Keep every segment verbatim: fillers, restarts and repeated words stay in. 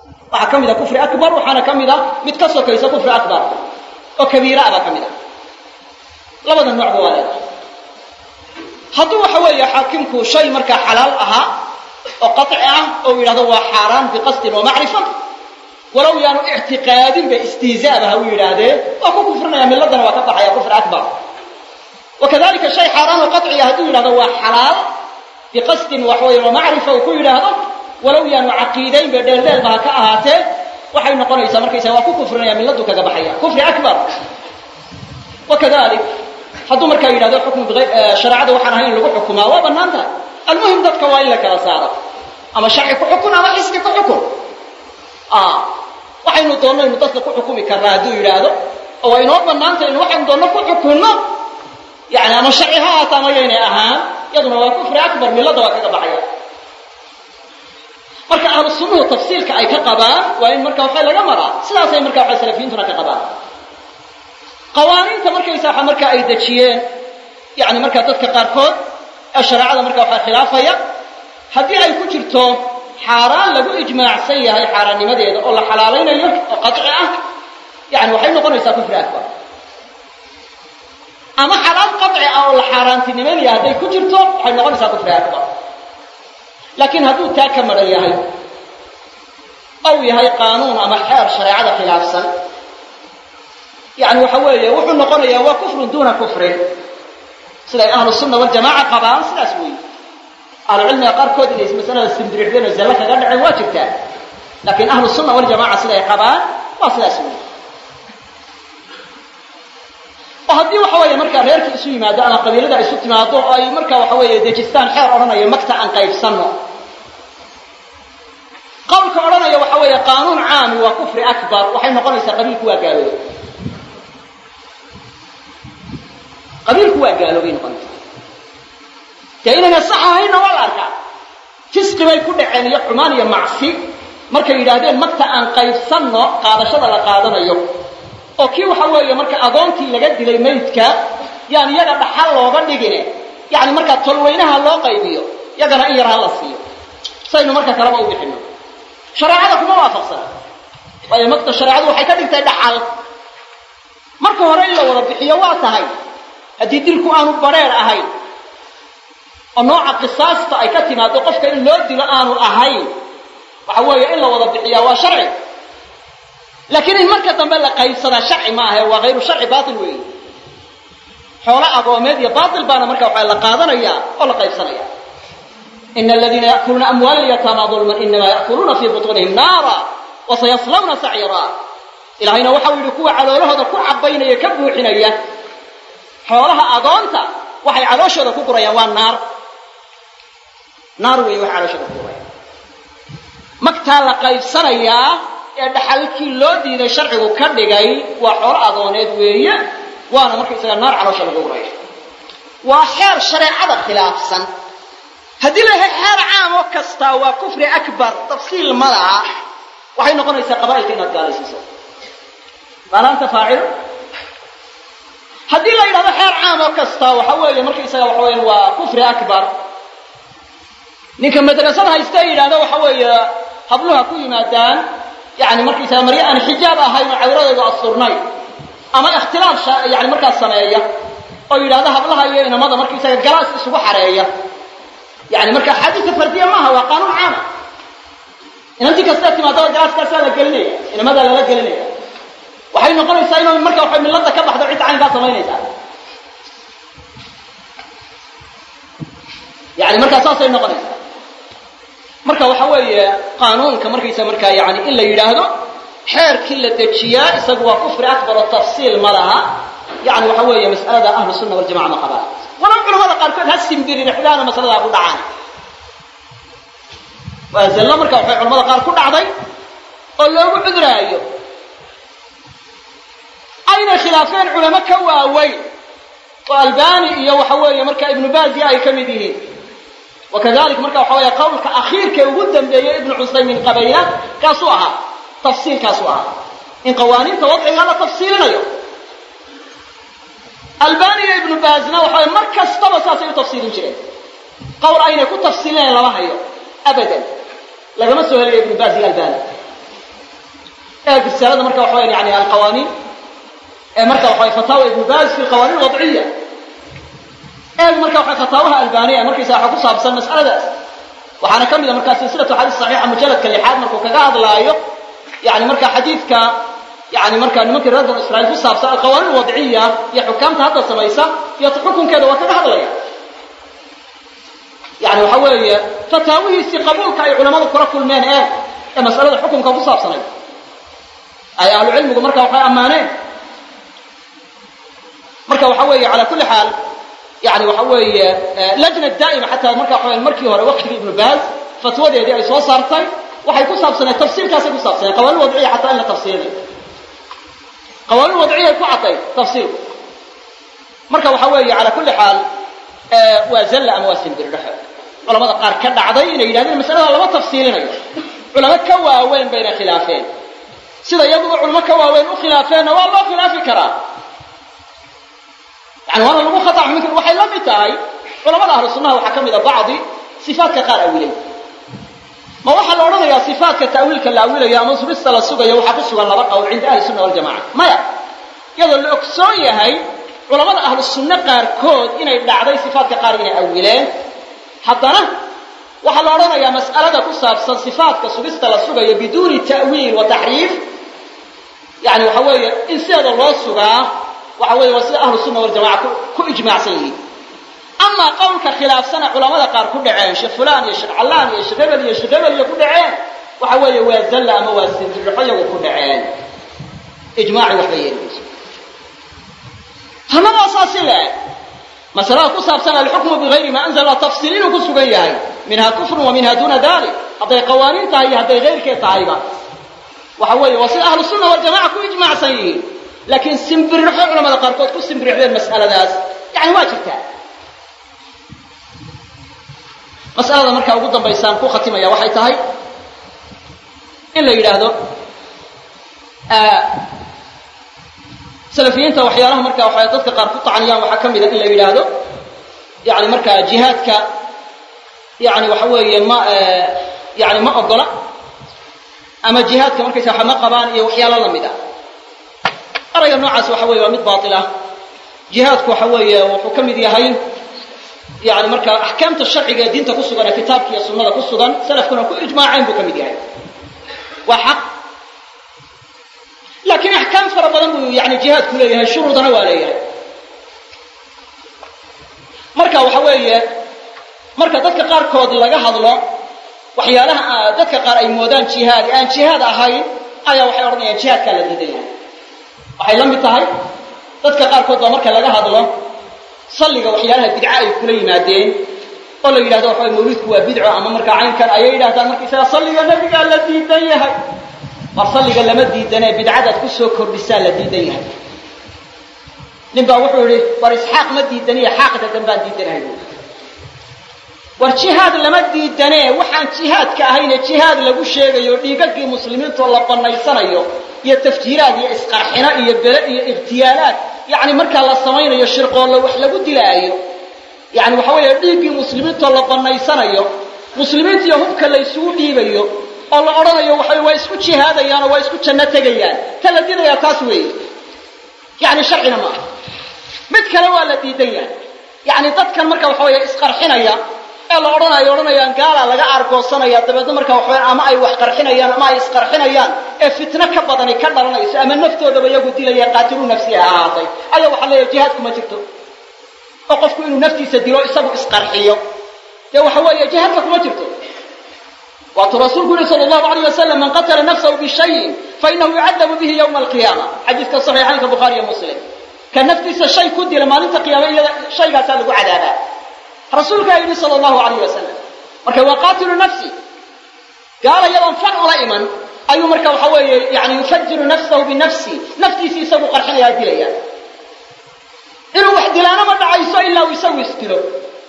waxa kamida kufri akbar waxana kamida mid ka sokaysa kufri akbar oo kabiira aba kamida labada nooc waa leedahay hadduu waxa weeye xaakimku shay marka xalaal aha oo qat'i ah oo yiraahdo waa xaraam bi qasd wa ma'rifa walaw yaanu i'tiqaadin bi istihzaa'a uu yiraahdo waa ku kufrinaya miladana waa ka baxaya kufri akbar وكذلك شيء حرام قطعي هذو يراهدو waa xalaal bi qasd wa wa ma'rifa ku yiraahdo walaw yaanu caqiidayn bedeldeel ba ka ahaatee waxay noqonaysaa markaysa waa ku kufrinaya miladu kaga baxaya kufri akbar وكذلك hadduu markaa yidhahdo xukm sharciyada waxaan ahayn lagu xukumaa waa banaanta almuhim dadka waa in la kala saaro ama sharci ku xukun ama xisbi ku xukun ah waxaynu doonno inuu dadka ku xukumi karaa hadduu yidhaahdo oo inoo banaanta in waxaan doonno ku xukunno yani ama sharciha ama yeena ahaan yaduna waa kufri akbar milada waa kaga baxaya marka ahlu sunnah tafsiilka ay ka qabaan waa in markaa waxa laga maraa sidaas ay markaa waxa salafiintuna ka qabaan qawaaniinta markaysa waxa markaa ay dajiyeen yani markaa dadka qaarkood ee sharciyada markaa waxa khilaafaya hadii ay ku jirto xaraan lagu ijmaacsan yahay xaraanimadeeda oo la xalaalaynayo oo qat'i ah yani waxay noqonaysaa kufri akbar ama xalaal qat'i ah oo la xaraantinimeeyo haday ku jirto waxay noqonaysaa kufri akbar laakiin hadduu taa ka maran yahay aw yahay qaanuun ama xeer sharciyada khilaafsan يعني وحويه وحو نقوليا waa kufr duna kufr sida ahlu sunna wal jamaa qabaan sidaas weey ahlu cilmiga qarkood inay mas'alada simdirixdeen zalla kaga dhacay waa jirtaa laakiin ahlu sunna wal jamaa sida ay qabaan waa sidaas weey oo hadii waxa weeye marka reerkii isu yimaado ama qabiilada isu timaado oo ay marka waxa weeye dejistaan xeer oranayo makta aan qaybsano qowlka oranayo waxa weeye qaanuun caam waa kufri akbar waxay noqonaysaa qabiilku waa gaaloobay qabiilku waa gaaloobay noqonaysaa taynana saxaayna wala arka fisqi bay ku dhaceen iyo xumaan iyo macsi markay yiraahdeen makta aan qaybsano qaadashada la qaadanayo oo kii waxa weeye marka agoontii laga dilay meydka yani yaga dhaxal looga dhigine yani marka tolweynaha loo qaybiyo yagana in yar la siiyo saynu marka kala u bixino sharciyada kuma waafaqsan way makta sharciyadu waxay ka dhigtay dhaxal marka hore in la wada bixiyo waa tahay hadii dilku aanu bareer ahayn oo nooca qisaasta ay ka timaado qofka in loo dilo aanu ahayn waxa weeye in la wada bixiyo waa sharci laakiin in marka dambe la qaybsada sharci ma aha waa غير sharci baatil weey xoolo agoomeed iyo baatil baana marka waxa la qaadanaya oo la qaybsanaya إن الذين يأكلون أموال اليتامى ظلما إنما يأكلون في بطونهم نارا وسيصلون سعيرا إلهينا وحاولوا كوا على لهذا كوا عبين يكبوا حنية حولها أضانتا وحي على شذا كبر يوان نار نار ويوحي على شذا كبر مقتال قيب سنيا يدحلك اللودي إذا شرعه كردقاي وحول أضانات ويا وانا مركز النار على شذا كبر وحير شريعة خلاف سن هذه له حير عام وكستا وكفر أكبر تفصيل المرأة وحين نقول إذا قبائل كنا قالسيسو قال أنت فاعل هذه له هذا حير عام وكستا وحوالي مركز وحوالي وكفر أكبر نكمل مدرسة يستيل هذا وحوالي حبلها كل مادان يعني مركز مريئا حجابها هاي معورة الصرنين أما اختلاف يعني مركز صناعية أو إلى هذا حبلها ينا ماذا مركز جلاس سبع حرية يعني مركز حديث فردية ما هو قانون عام إن أنت كستات ما دور جلاس كسالة قلني إن ماذا لا قلني وحين نقول إنسان من مركز وحين من لطة كبح دعيت عين قاصة ما ينسى يعني مركز أساسا نقول مركز وحوي قانون كمركز مركز يعني إلا يلاهده حير كل التجياء يسقوا كفر أكبر التفصيل مرها يعني وحوي مسألة أهل السنة والجماعة ما قبل ونقول هذا قال كل هالسم ديري نحلانه مسألة أبو دعان وأنزل الله مركب في علماء قال كل عضي قال له أبو عذراء أين خلافين علماء كواوي والباني وحوالي مركب ابن باز يا كمديه وكذلك مركب حوالي قول كأخير كوجدا بي ابن عثيمين قبيلة كسوها تفصيل كسوها إن قوانين توضع هذا تفصيل اليوم الباني ابن بازنا وحوالي مركز طبسا سيو تفصيل جيد قول أين يكون تفصيلين لما هيو أبدا لكن ما سؤال ابن باز الباني ايه رسالة مركا وحوين يعني القوانين ايه مركا وحوين فتاوى ابن باز في القوانين الوضعية ايه مركا وحوين فتاوها البانية مركا يساحكو صابسا مسألة داس وحانا كمل مركا سلسلة حديث صحيحة مجلد كاللحاد مركا كقاعد لايق يعني مركا حديث ك يعني مركا ممكن رد إسرائيل في صابسا القوانين الوضعية هي حكامتها هذا سميسة يتحكم كذا وكذا هذا لايق يعني وحوي فتاويه استقبولك أي علماء الكرة كل من إيه مسألة الحكم كفصاب صنعي أي أهل العلم ومركا وحوي أمانين مركا وحوي على كل حال يعني وحوي لجنة دائمة حتى مركا وحوي المركي هو وقت ابن باز فتوى دي أي صوص صارتين وحيكون صاب صنعي تفصيل كاسي يكون صاب صنعي قوانين وضعية حتى إلا تفصيل قوانين وضعية يكون عطي تفصيل مركا وحوي على كل حال آه وزل أمواسم بالرحل علماء قار كذا عضينا إلى هذه المسألة لما تفصيلنا علماء كواوين بين خلافين سيدا يبدو علماء كواوين وخلافين والله خلاف كرام يعني وانا لو خطأ مثل وحي لم يتاي علماء أهل السنة وحكم إذا بعض صفات كقار أولين ما واحد لو رضي صفات كتأويل كالأولين يا منصب السلة السوق يوحف السوق النبقى وعند أهل السنة والجماعة ما يا يظل الأكسوية هاي علماء أهل السنة قار كود إن يبدأ صفات كقار أولين حضنا waxa la oranayaa mas'alada ku saabsan sifaadka sugista la sugayo biduuni ta'wiil wa tahrif yani waxa weeye in sida loo sugaa waxa weeye waa sida ahlu sunna wal jamaa ku ijmaacsan yihiin ama qowlka khilaafsana culimada qaar ku dhaceen sheekh fulaan iyo sheekh allaan iyo sheekh hebel iyo sheekh hebel ku dhaceen waxa weeye waa zalla ama waa sindirxayo ku dhaceen ijmaaci wax leeyahay tanaba asaasila مسألة كصاب سنة الحكم بغير ما أنزل تفصيلين وكسوجيها منها كفر ومنها دون ذلك هذه قوانين تاعي هذه غير كتاعيبة وحوي وصل أهل السنة والجماعة كل إجماع سيء لكن سنبرح علماء القرقود كل سنبرح المسألة ناس يعني واجبتها مسألة مركا وجودا بيسان كو ختمة يا وحي تاعي إلا يلاهدو آه سلفيين توحيالهم مركا وحياتك قار قطع عن يوم وحكم إذا إلا يلاده يعني مركا جهادك يعني وحوي ما يعني ما أفضل أما جهادك مركا ساحة ما قبان يوحيال الله مدا أرى النوعاس وحوي ومد باطلة جهادك وحوي وحكم ذي هين يعني مركا أحكامة الشرع دين تقصدنا كتابك يا سنة تقصدنا سلف كنا كل إجماعين بكم ذي هين وحق لكن أحكام فربنا يعني جهاد كلها شروطنا وعليها مركا وحوية مركا دتك قار كود لغا هادلو waxyaalaha dadka qaar ay moodaan jihaad aan jihaad ahayn ayaa waxay oranayaan jihaad kala diidayaan waxay la mid tahay dadka qaar kood marka laga hadlo salliga waxyaalaha bidca ay kula yimaadeen oo la yiraahdo waxa mawlidku waa bidco ama marka caynkan ay yiraahdaan markii sida salliga nabiga la diidan yahay marsalliga lama diidane bidcada ku soo kordhisaa la diidan yahay ninba wuxuu yiri war isxaaq ma diidaniya xaaqda danbaa diidanahay war jihaad lama diidane waxaan jihaadka ahayna jihaad lagu sheegayo dhiigagii muslimiinta la banaysanayo iyo tafjiiraad iyo isqarxina iyo bala iyo ibtiyaalaad yani marka la sameeyo shirqool wax lagu dilaayo yani waxa weeye dhiigii muslimiinta la banaysanayo muslimiinta iyo hubka la isugu dhiibayo oo la oranayo waxay way isku jihaadayaan oo way isku janno tagayaan tala diidaya taas weey yani sharcina ma mid kale waa la diidaya yani dadkan marka waxa weeye isqarxinaya ee la oranayo oranayaan gaala laga argoosanaya dabadna marka waxa ama ay wax qarxinayaan ama ay isqarxinayaan ee fitna ka badani ka dhalanayso ama naftooda iyagu dilaya qaatilu nafsiha ahaatay ayaa waxa leeyahay jihaad kuma jirto oo qofku inuu naftiisa dilo isagu isqarxiyo ee waxa weeye jihaadka kuma jirto ورسول صلى الله عليه وسلم من قتل نفسه بشيء فإنه يعذب به يوم القيامة حديث الصحيح عن البخاري ومسلم كان نفس الشيء كدي لما أنت قيامة شيء سالك عذابا رسولك يقول صلى الله عليه وسلم مركا وقاتل نفسي قال يوم فرع رائما أي مركا وحوي يعني يفجر نفسه بنفسي نفسي سيسوي قرحنا يا دليا إنه واحد لا ما دعيسه إلا ويسوي استلو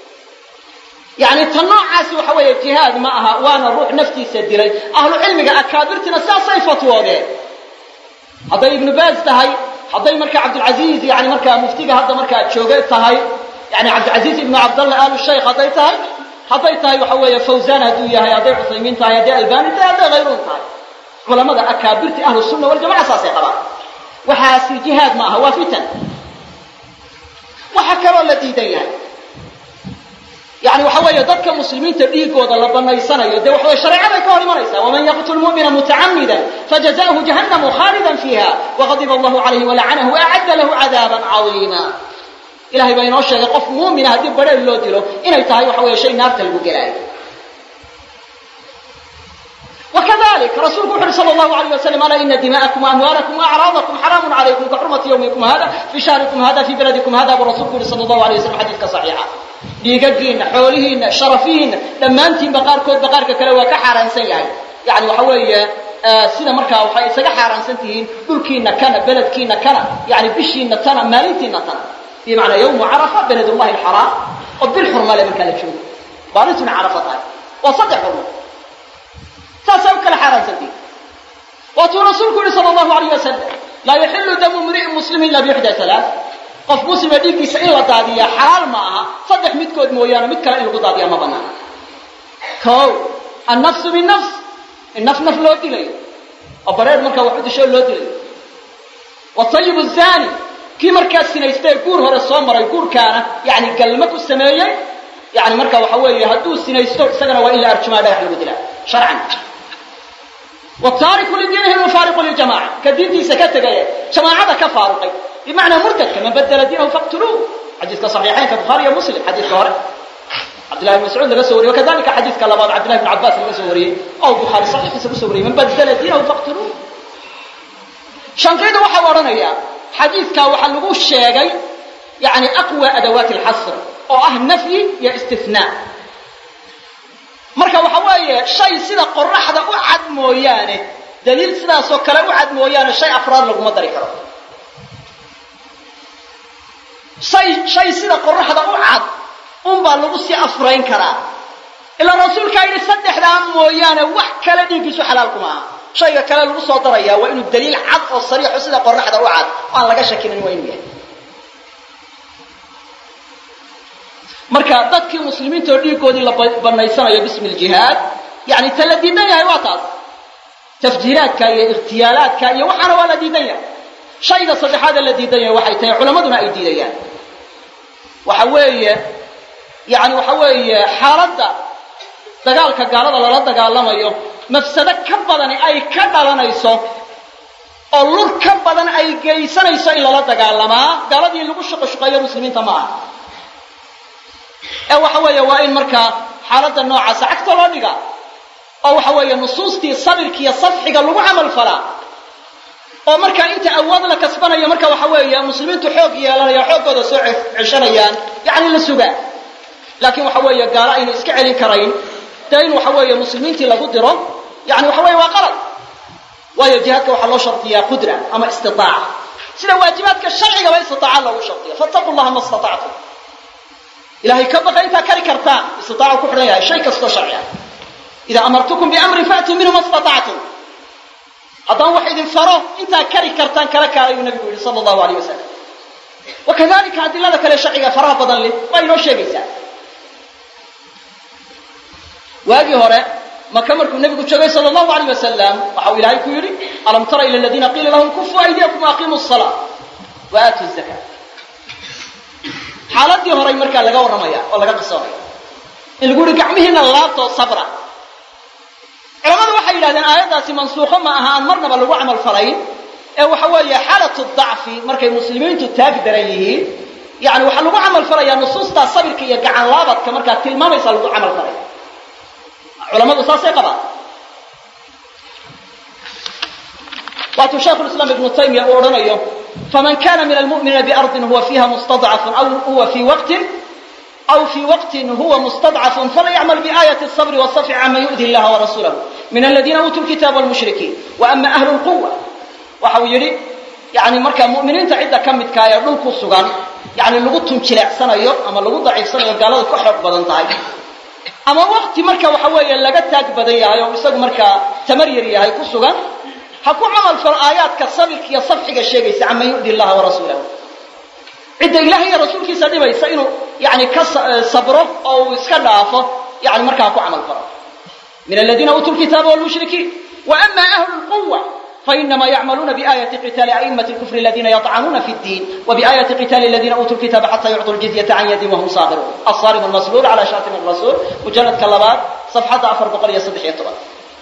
يعني تنوعاس وحوي الجهاد معها وانا روح نفسي سديري اهل علمك اكابرتنا ساساي فتووده هذا ابن باز تهي هذا مركا عبد العزيز يعني مركا مفتيغا هذا مركا جوجيت تهي يعني عبد العزيز ابن عبد الله آل الشيخ هذا تهي هذا تهي وحوي فوزان هدو يحيى هذا عثيمين تهي هذا الباني هذا غيرهم تهي culamada akaabirta ahlu sunna wal jamaa saasay qabaan waxaasi jihaad ma aha waa fitan waxa kaloo la diidan yahay يعني وحوي ضدك مسلمين تديقوا ذا لبنا يصنعوا ده وحوي شريعة كهر مريسا ومن يقتل المؤمن متعمدا فجزاؤه جهنم خالدا فيها وغضب الله عليه ولعنه وأعد له عذابا عظيما إلهي بين وشة يقف مؤمن هذه بدل اللي ديره إن يتهاي وحوي شيء نار تلقوا جلاله وكذلك رسولك صلى الله عليه وسلم قال إن دماءكم وأموالكم وأعراضكم حرام عليكم كحرمة يومكم هذا في شهركم هذا في بلدكم هذا ورسولك صلى الله عليه وسلم حديث صحيحة dhiigagiina xoolihiina sharafihiina dhammaantiin baqaarkood baqaarka kale waa ka xaaraansan yahay yani waxa weeye sida markaa waxay isaga xaaraansan tihiin dhulkiina kana beledkiina kana yani bishiina tana maalintiina tana bimacnaa yawmu carafa beledullahi alxaraam oo bil xurma le markaa la joogo maalintuna carafa tahay waa saddex xurmo saasay u kala xaaraansan tihiin waatuu rasuulku yihi sala allahu alayh wasalam laa yaxilu damu mri'in muslimin illa bixdaa halaath qof muslima dhiiggiisa in la daadiyaa xalaal ma aha saddex midkood mooyaane mid kale in lagu daadiyaa ma banaana kow annafsu binnafs in naf naf loo dilayo oo bareer markaa wax u disho loo dilayo watayibu zaani kii markaa sinaystay guur hore soo maray guurkaana yani galma ku sameeyey yani markaa waxa weeye hadduu sinaysto isagana waa in la arjumaa dhagax lagu dilaa sharcan wataariku lidiinihi almufaariqu liljamaca ka diintiisa ka tegaya jamaacada ka faaruqay بمعنى مرتد كمن بدل دينه فاقتلوه حديث صحيحين كبخاري ومسلم حديث كهرة عبد الله بن مسعود لسوري وكذلك حديث كلام عبد الله بن عباس لسوري أو بخاري صحيح لسوري من بدل دينه فاقتلوه شنقيد وحورنا يا حديث كوحلقوه الشيء يعني أقوى أدوات الحصر أو أهل نفي يا استثناء مركا وحوايا شيء سيدا قرح هذا أعد مويانه دليل سيدا سوكلا أعد مويانه شيء أفراد لكم مدري كرام شيء شيء سيدا قرحة أوعد أم بالغوسي أفرين كرا إلا الرسول كاين يصدق دام مويانا وحكلا دينكسو حلالكم شيء كلا الغوصة دريا وإنه الدليل عد والصريح سيدا قرحة أوعد وأنا لقى شكينا وين بيه مركا ضدك المسلمين ترديكوا دي لبنيسانا يا باسم الجهاد يعني تلدي دنيا يواطل تفجيرات كاية اغتيالات كاية وحنا ولا دي دنيا شيء صدح هذا الذي دنيا وحيتها علماء أي دي ديان وحوية يعني وحوية حالة دقالك قالوا لا دقال لما يو مفسدة كبدني أي كدلنا يسوع اللور كبدن أي جيسنا يسوع إلا لا دقال لما قالوا دي اللي قشق شقيا مسلمين تمام أو حوية وين مركا حالة النوع سعكت ولا دقال أو حوية نصوص تي صبر كي صفحة قالوا عمل فلا oo marka inta awood la kasbanayo marka waxa weeye muslimiintu xoog yeelanaya xoogooda soo cishanayaan yaani la sugaa laakiin waxa weeye gaala in iska celin karayn taan waxa weeye muslimiintii lagu diro yaani waxa weeye waa qalad waayo jihadka waxa loo shartiyaa qudra ama istitaaca sida waajibaadka sharciga waa istitaaca loo shartiyaa fattaqullaha mastata'tum ilaahay ka baqa inta kari kartaa istitaaca ku xiran yahay shay kasto sharciya ida amartukum bi amrin fa'tu minhu mastata'tum هذا واحد فراه أنت كاري كرتان كلا كاري النبي صلى الله عليه وسلم وكذلك هذه لا كلا شعية فراه بدن لي ما ينوش يجيسا وهذه هراء ما كمركم النبي صلى الله عليه وسلم وحول إلهي كيري ألم ترى إلى الذين قيل لهم كفوا أيديكم وأقيموا الصلاة وآتوا الزكاة حالات دي هراء مركا لقوا الرمايا ولا لقوا الصلاة اللي يقول كعمهن الله صبرا علماء waxay yiraahdeen aayadaasi mansuuxo ma ahaan marnaba lagu amal farayn ee waxa weeye xaalatu dhacfi markay muslimiintu taag daran yihiin yaani waxa lagu amal farayaa nusuusta sabirka iyo gacan laabadka marka tilmaamaysa lagu amal faray culimadu saasay qabaan waatu shaykh al-islam ibn taymiyyah oranayo faman kana min al-mu'minina bi ardin huwa fiha mustad'af aw huwa fi waqtin أو في وقت هو مستضعف فلا يعمل بآية الصبر والصفع عما يؤذي الله ورسوله من الذين أوتوا الكتاب والمشركين وأما أهل القوة وحويري يعني مركا مؤمنين تعد كم متكايا لنكو السجان يعني لغتهم كلاع سنة يوم أما لغت ضعيف سنة قالوا كحر بدن طاي أما وقت مركا وحويا لقتك بديا يوم يصير مركا تمريري هاي كسجان حكوا عمل في الآيات كالصبر كي الصفح الشيء عما يؤذي الله ورسوله عند إلهي رسولك سادبا يسأله يعني كصبره أو يسكلافه يعني مركا كو عمل فرق من الذين أوتوا الكتاب والمشركين وأما أهل القوة فإنما يعملون بآية قتال أئمة الكفر الذين يطعنون في الدين وبآية قتال الذين أوتوا الكتاب حتى يعطوا الجزية عن يد وهم صاغرون. الصارم المسلول على شاتم الرسول مجلد كلابات صفحة أفر بقرية صدح يطبع.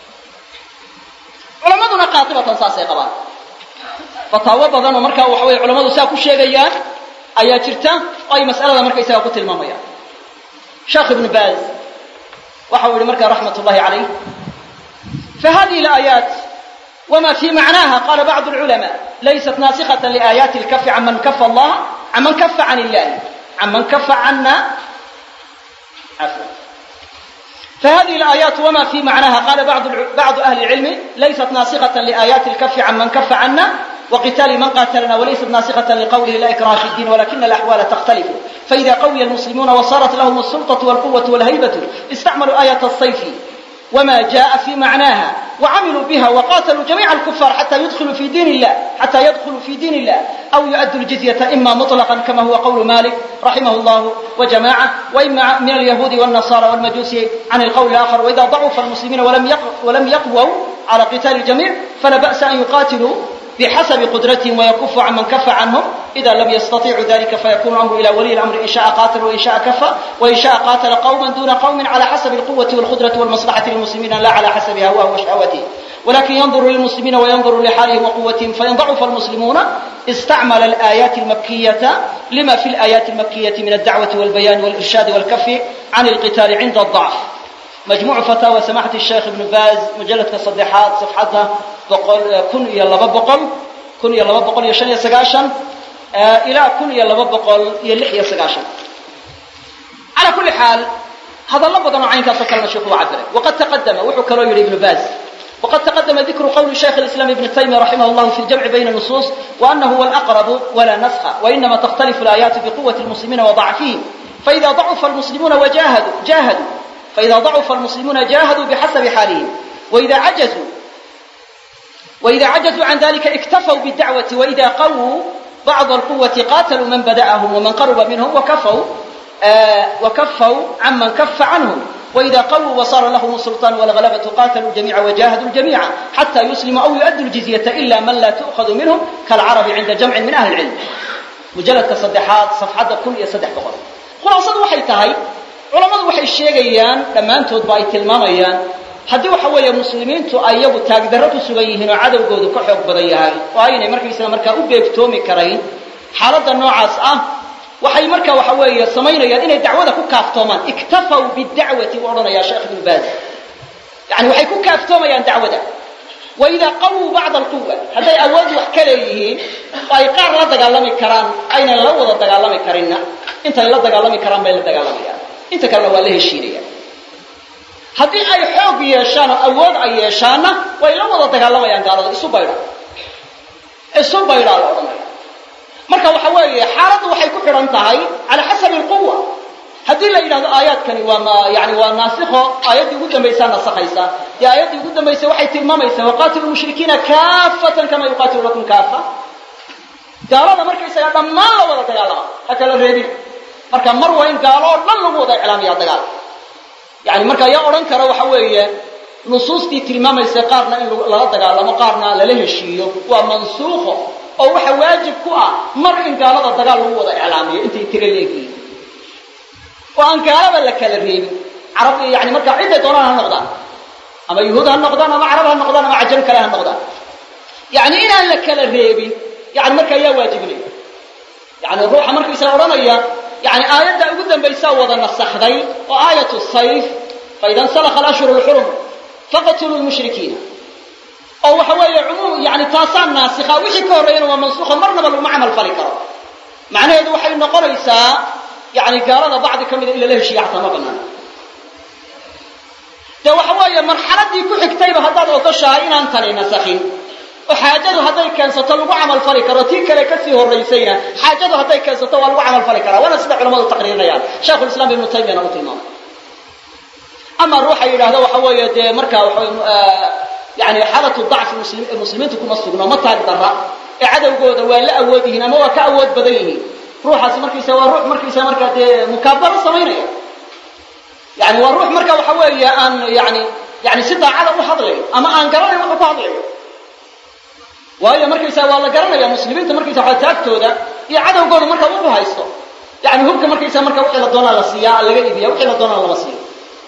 علماءنا قاطبة ساسي قبان فتاوى بضان ومركا وحوي علماء ساكو الشيغيان أي جرتا أي مسألة مركا يساكو تلماميا. شيخ ابن باز وحوي مركا رحمة الله عليه فهذه الآيات وما في معناها قال بعض العلماء ليست ناسخة لآيات الكف عمن كف الله عمن كف عن الله عمن كف عنا عفوا. فهذه الآيات وما في معناها قال بعض بعض أهل العلم ليست ناسخة لآيات الكف عمن كف عنا وقتال من قاتلنا وليست ناسخة لقوله لا إكراه في الدين ولكن الأحوال تختلف فإذا قوي المسلمون وصارت لهم السلطة والقوة والهيبة استعملوا آية الصيف وما جاء في معناها وعملوا بها وقاتلوا جميع الكفار حتى يدخلوا في دين الله حتى يدخلوا في دين الله أو يؤدوا الجزية إما مطلقا كما هو قول مالك رحمه الله وجماعة وإما من اليهود والنصارى والمجوس عن القول الآخر وإذا ضعف المسلمين ولم ولم يقووا على قتال الجميع فلا بأس أن يقاتلوا بحسب قدرتهم ويكف عمن كف عنهم إذا لم يستطيعوا ذلك فيكون الأمر إلى ولي الأمر إن شاء قاتل وإن شاء كف وإن شاء قاتل قوما دون قوم على حسب القوة والقدرة والمصلحة للمسلمين لا على حسب هواه وشهوته ولكن ينظر للمسلمين وينظر لحالهم وقوتهم فإن ضعف المسلمون استعمل الآيات المكية لما في الآيات المكية من الدعوة والبيان والإرشاد والكف عن القتال عند الضعف. مجموع فتاوى سماحة الشيخ ابن باز مجلد كالصديحات صفحتها بقول كن يلا بقول كن يلا بقول يشان يسقاشن آه إلى كن يلا بقول يلح يسقاشن. على كل حال هذا اللفظ أنا عين كسكرنا الشيخ وعبره وقد تقدم وحكى رجل ابن باز وقد تقدم ذكر قول شيخ الإسلام ابن تيمية رحمه الله في الجمع بين النصوص وأنه هو الأقرب ولا نسخ وإنما تختلف الآيات بقوة المسلمين وضعفهم فإذا ضعف المسلمون وجاهدوا جاهدوا فإذا ضعف المسلمون جاهدوا بحسب حالهم وإذا عجزوا وإذا عجزوا عن ذلك اكتفوا بالدعوة وإذا قووا بعض القوة قاتلوا من بدأهم ومن قرب منهم وكفوا آه وكفوا عمن كف عنهم وإذا قووا وصار لهم السلطان والغلبة قاتلوا الجميع وجاهدوا الجميع حتى يسلموا أو يؤدوا الجزية إلا من لا تؤخذ منهم كالعرب عند جمع من أهل العلم. مجلد تصدحات صفحة كل يصدح بقول خلاصة وحي تهي علماء waxay sheegayaan dhamaantood ba ay tilmaamayaan hadii waxa weeye muslimiintu ayagu taagdaradu sugan yihiin oo cadawgoodu ka xoog badan yahay oo ay inay markii isla markaa u beegtoomi kareen xaaladda noocaas ah waxay markaa waxa weeye sameynayaan inay dacwada ku kaaftoomaan iktafaw bid'awati wadanaya sheekh ibn baaz yani waxay ku kaaftoomayaan dacwada وإذا قووا بعض القوة هذا أول وحكليهين أي قار لا دجالمي كران أين لا وضع دجالمي كرينا أنت لا دجالمي كران بين دجالمي أنت كلا وله الشيرية هذه أي حب يشان أول أي يشان وإلا وضع دجالمي ينقال السبيرة السبيرة الأرضية مركب حوالي حارة وحيكون حرنتهاي على حسب القوة هذه اللي إلى آيات كان وما يعني وناسخة آيات يقول دم بيسان نسخيسا يا آيات يقول دم بيسان وحي تلمام يسان وقاتلوا المشركين كافة كما يقاتلوا لكم كافة قالوا هذا مركب يسان هذا ما وضع دجالا هكذا الربي مركب مروين قالوا لن وضع إعلاميات دجال يعني مركب يا أوران كروا حوالي نصوص دي تلمام يسان قارنا إن لا دجالا ما قارنا لله الشيء ومنسوخه أو حواجب كوا مر إن قالوا هذا دجال هو وضع إعلامي أنت تريليكي وأن كلام لك الريب عربي يعني مركا عدة دونها النقدان أما يهودها النقدان أما عربها النقدان أما عجم كلها النقدان يعني إن لك الريب يعني مركا يا واجب لي يعني الروح مركا يساورنا يعني آيات قدام بيساوض النسخ وآية الصيف فإذا انسلخ الأشهر الحرم فقتلوا المشركين أو حوالي عموم يعني تاسان ناسخة وحي كورين ومنسوخة مرنا بل معمل فلكرة معنى هذا وحي النقر يسا يعني قارنا بعض كم إلا له شيء اعتمقنا ده وحوالي مرحلة دي كل كتيبة هذا وقشها إن أنتني نسخين وحاجته هذا كان ستلقى عمل فلكرة تلك لكسيه الرئيسين حاجته هذا كان ستلقى عمل فلكرة وأنا سمع علماء التقرير يا شيخ الإسلام ابن تيمية نقول المام أما الروح إلى هذا وحوالي ده مركا وحوالي آه يعني حالة الضعف المسلم المسلمين تكون مصدومة ما تقدر عدم جود ولا أودي هنا ما كأود بديه روح مركي سوا روح مركي سوا مركي مكابرة صميرية يعني والروح مركي وحوالي أن يعني يعني ستة على روح حضري أما أن قرر ما حضري waayo markaysaa waa la garanayaa muslimiinta markaysa waxa taagtooda iyo cadowgooda marka uu haysto yani hubka markaysaa marka wixii la doonaa la siiyaa laga iibiya wixii la doonaa lama siiyo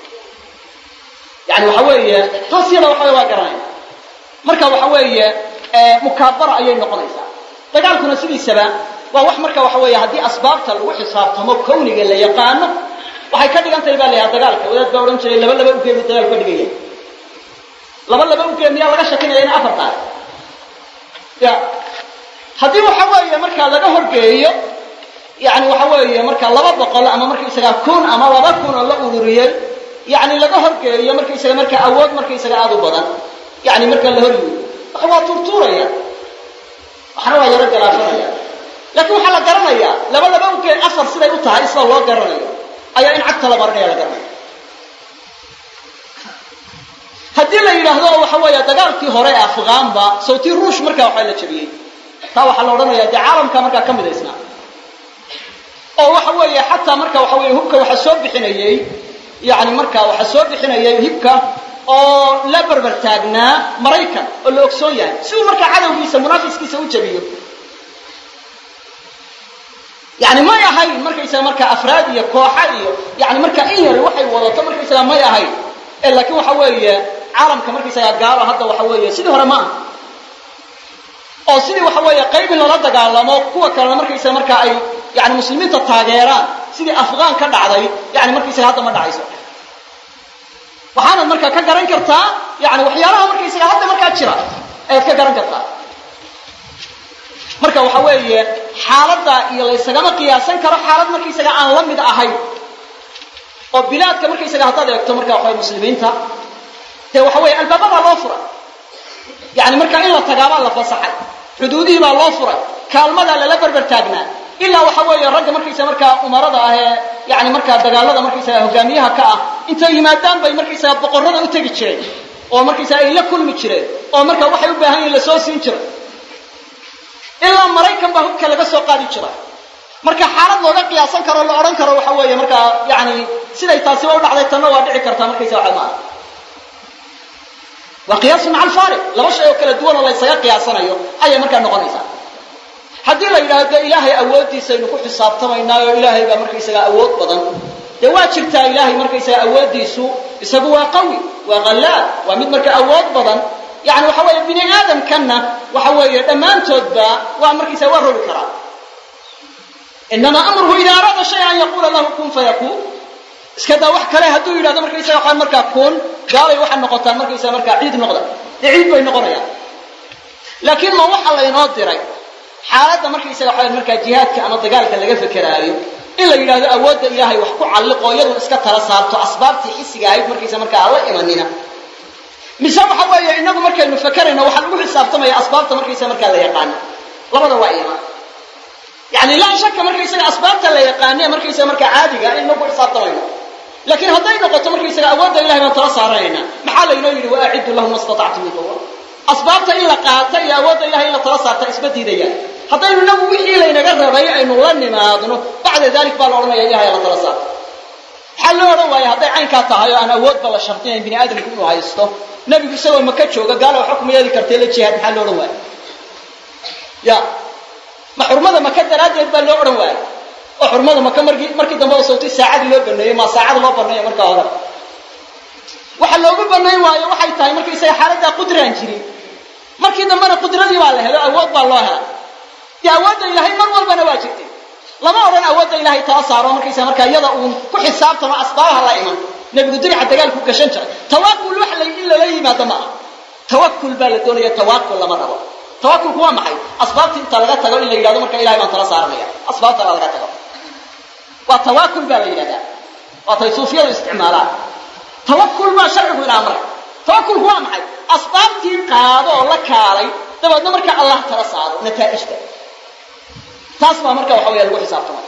yani waxa weeye taas iyada waxa waa garanaya marka waxa weeye mukaabara ayay noqonaysaa dagaalkuna sidiisaba waa wax marka waxa weeye haddii asbaabta lagu xisaabtamo kowniga la yaqaano waxay ka dhigan tahay baa leeyahay dagaalka wadaad baa odhan jiray laba laba ugeemi dagaal ka dhigaya laba laba ugeemiyaa laga shakinaya in afar tahay ya haddii waxa weeye marka laga horgeeyo yani waxa weeye marka laba boqol ama markaysaga kun ama laba kun oo la ururiyey yani laga horgeeyo markaysaga marka awood markaysaga aad u badan yani marka la horgeeyo waxa waa turtuuraya waxna waa yaro galaafanaya laakiin waxaa la garanayaa laba laba ugeen afar siday u tahay sida loo garanayo ayaa in cagta la marinaya la garanaya haddii la yidhaahdo waxa weeye dagaalkii hore ee afghaanba sawtii ruush markaa waxaa la jabiyey taa waxaa la odhanayaa dee caalamka markaa ka midaysnaa oo waxa weeye xataa marka waxa weeye hubka waxa soo bixinayey yani marka waxa soo bixinayay hibka oo la barbar taagnaa maraykan oo la ogsoon yahay si uu markaa cadowgiisa munaafiskiisa u jabiyo yani may ahayn markaysaga markaa afraad iyo kooxa iyo yani markaa in yari waxay wadato markaysaga may ahayn ee laakiin waxa weeye caalamka markaysaga gaalo hadda waxa weeye sidii hore ma aha oo sidii waxa weeye qayb in lala dagaalamo kuwa kalena markaysaga markaa ay yani muslimiinta taageeraan sidii afghaan ka dhacday yani markaysaga hadda ma dhacayso waxaanad markaa ka garan kartaa yani waxyaalaha markaysaga hadda markaa jira ayaad ka garan kartaa marka waxa weeye xaaladda iyo laysagama qiyaasan karo xaalad markaysaga aan la mid ahayn oo bilaadka markaysaga haddaad eegto marka waxa muslimiinta dee waxa weeye albaabadaa loo furay yani marka in la tagaabaa la fasaxay xuduudihii baa loo furay kaalmadaa lala barbar taagnaa ilaa waxa weeye ragga markaysaga markaa umarada ah ee yani markaa dagaalada markaysaga hogaamiyaha ka ah intay yimaadaan bay markaysaga boqorrada u tegi jireen oo markaysaga ay la kulmi jireen oo marka waxay u baahan yihiin lasoo siin jiray ilaa maraykan baa hubka laga soo qaadi jira marka xaalad looga qiyaasan karo la odhan karo waxa weeye markaa yani siday taasiba u dhacday tanna waa dhici kartaa markaysaga waxa maaha waa qiyaasu maca alfaariq laba shay oo kala duwan oo laysaga qiyaasanayo ayay markaa noqonaysaa haddii la yidhaahdo ilaahay awooddiisaynu ku xisaabtamaynaa oo ilaahay baa markaysaga awood badan dee waa jirtaa ilaahay markaysaga awooddiisu isagu waa qawi waa qallaad waa mid marka awood badan yani waxa weeye bini aadamkanna waxa weeye dhammaantoodba waa markaysaga waa rogi karaa inamaa amruhu idaa araada shay an yaquula lahu kun fayakuun iska daa wax kale hadduu yidhahdo markaysaga waxaan markaa kun gaalay waxaa noqotaan markaysaga markaa ciid noqda dee ciid bay noqonayaan laakiin ma waxa laynoo diray xaaladda markaysaga waxa markaa jihaadka ama dagaalka laga fekeraayo in la yidhaahdo awoodda ilaahay wax ku calliqo iyadu iska tala saarto asbaabtii xisiga ahayd markaysa markaa aan la imanina mise waxa weeye inagu markaynu fekerayno waxaa lagu xisaabtamaya asbaabta markaysa markaa la yaqaano labada waa iman yani laa shaka markaysaga asbaabta la yaqaane markaysaga markaa caadiga inaynu ku xisaabtamayno laakiin hadday noqoto markaysaga awoodda ilahay baan tala saaranaynaa maxaa laynoo yidhi waaciddu lahum mastatactum min quwa asbaabta in la qaata iyo awoodda ilahay in la tala saarta isma diidayaan haddaynu inagu wixii laynaga rabay aynu la nimaadno bacda dalik baa la odhanaya ilahay la tala saarta maxaa loo odhan waaya hadday caynkaa tahay oo aan awoodba la shardinayn bini aadamku inuu haysto nebigu isagoo maka jooga gaala waxa kuma yeeli kartee la jihaad maxaa loo odhan waaya ya ma xurmada maka daraaddeed baa loo odhan waaya oo xurmada maka markii markii dambe oo sawti saacadii loo baneeyey maa saacada loo baneeyo markaa hore waxa loogu banayn waayo waxay tahay markaysaga xaaladdaa qudraan jirin markii dambena qudradii baa la helo awood baa loo hela dee awoodda ilaahay mar walbana waa jirtay lama odhan awoodda ilaahay tala saaro markaysaga markaa iyada uun ku xisaabtano asbaabaha la iman nebigu dirica dagaalku gashan jiray tawakkul wax la in lala yimaado ma aha tawakkul baa la doonaya tawakkul lama rabo tawakkulku waa maxay asbaabta inta laga tago in la yidhahdo marka ilahay baan tala saaranaya asbaabta laga tago waa tawakkul baa la yidhahdaa waa tay suufiyadu isticmaalaan tawakkul baa sharcigu ina amray tawakkulku waa maxay asbaabtii qaado oo la kaalay dabeedna marka allah tala saaro nataa'ijta taas baa marka waxa weeye lagu xisaabtamay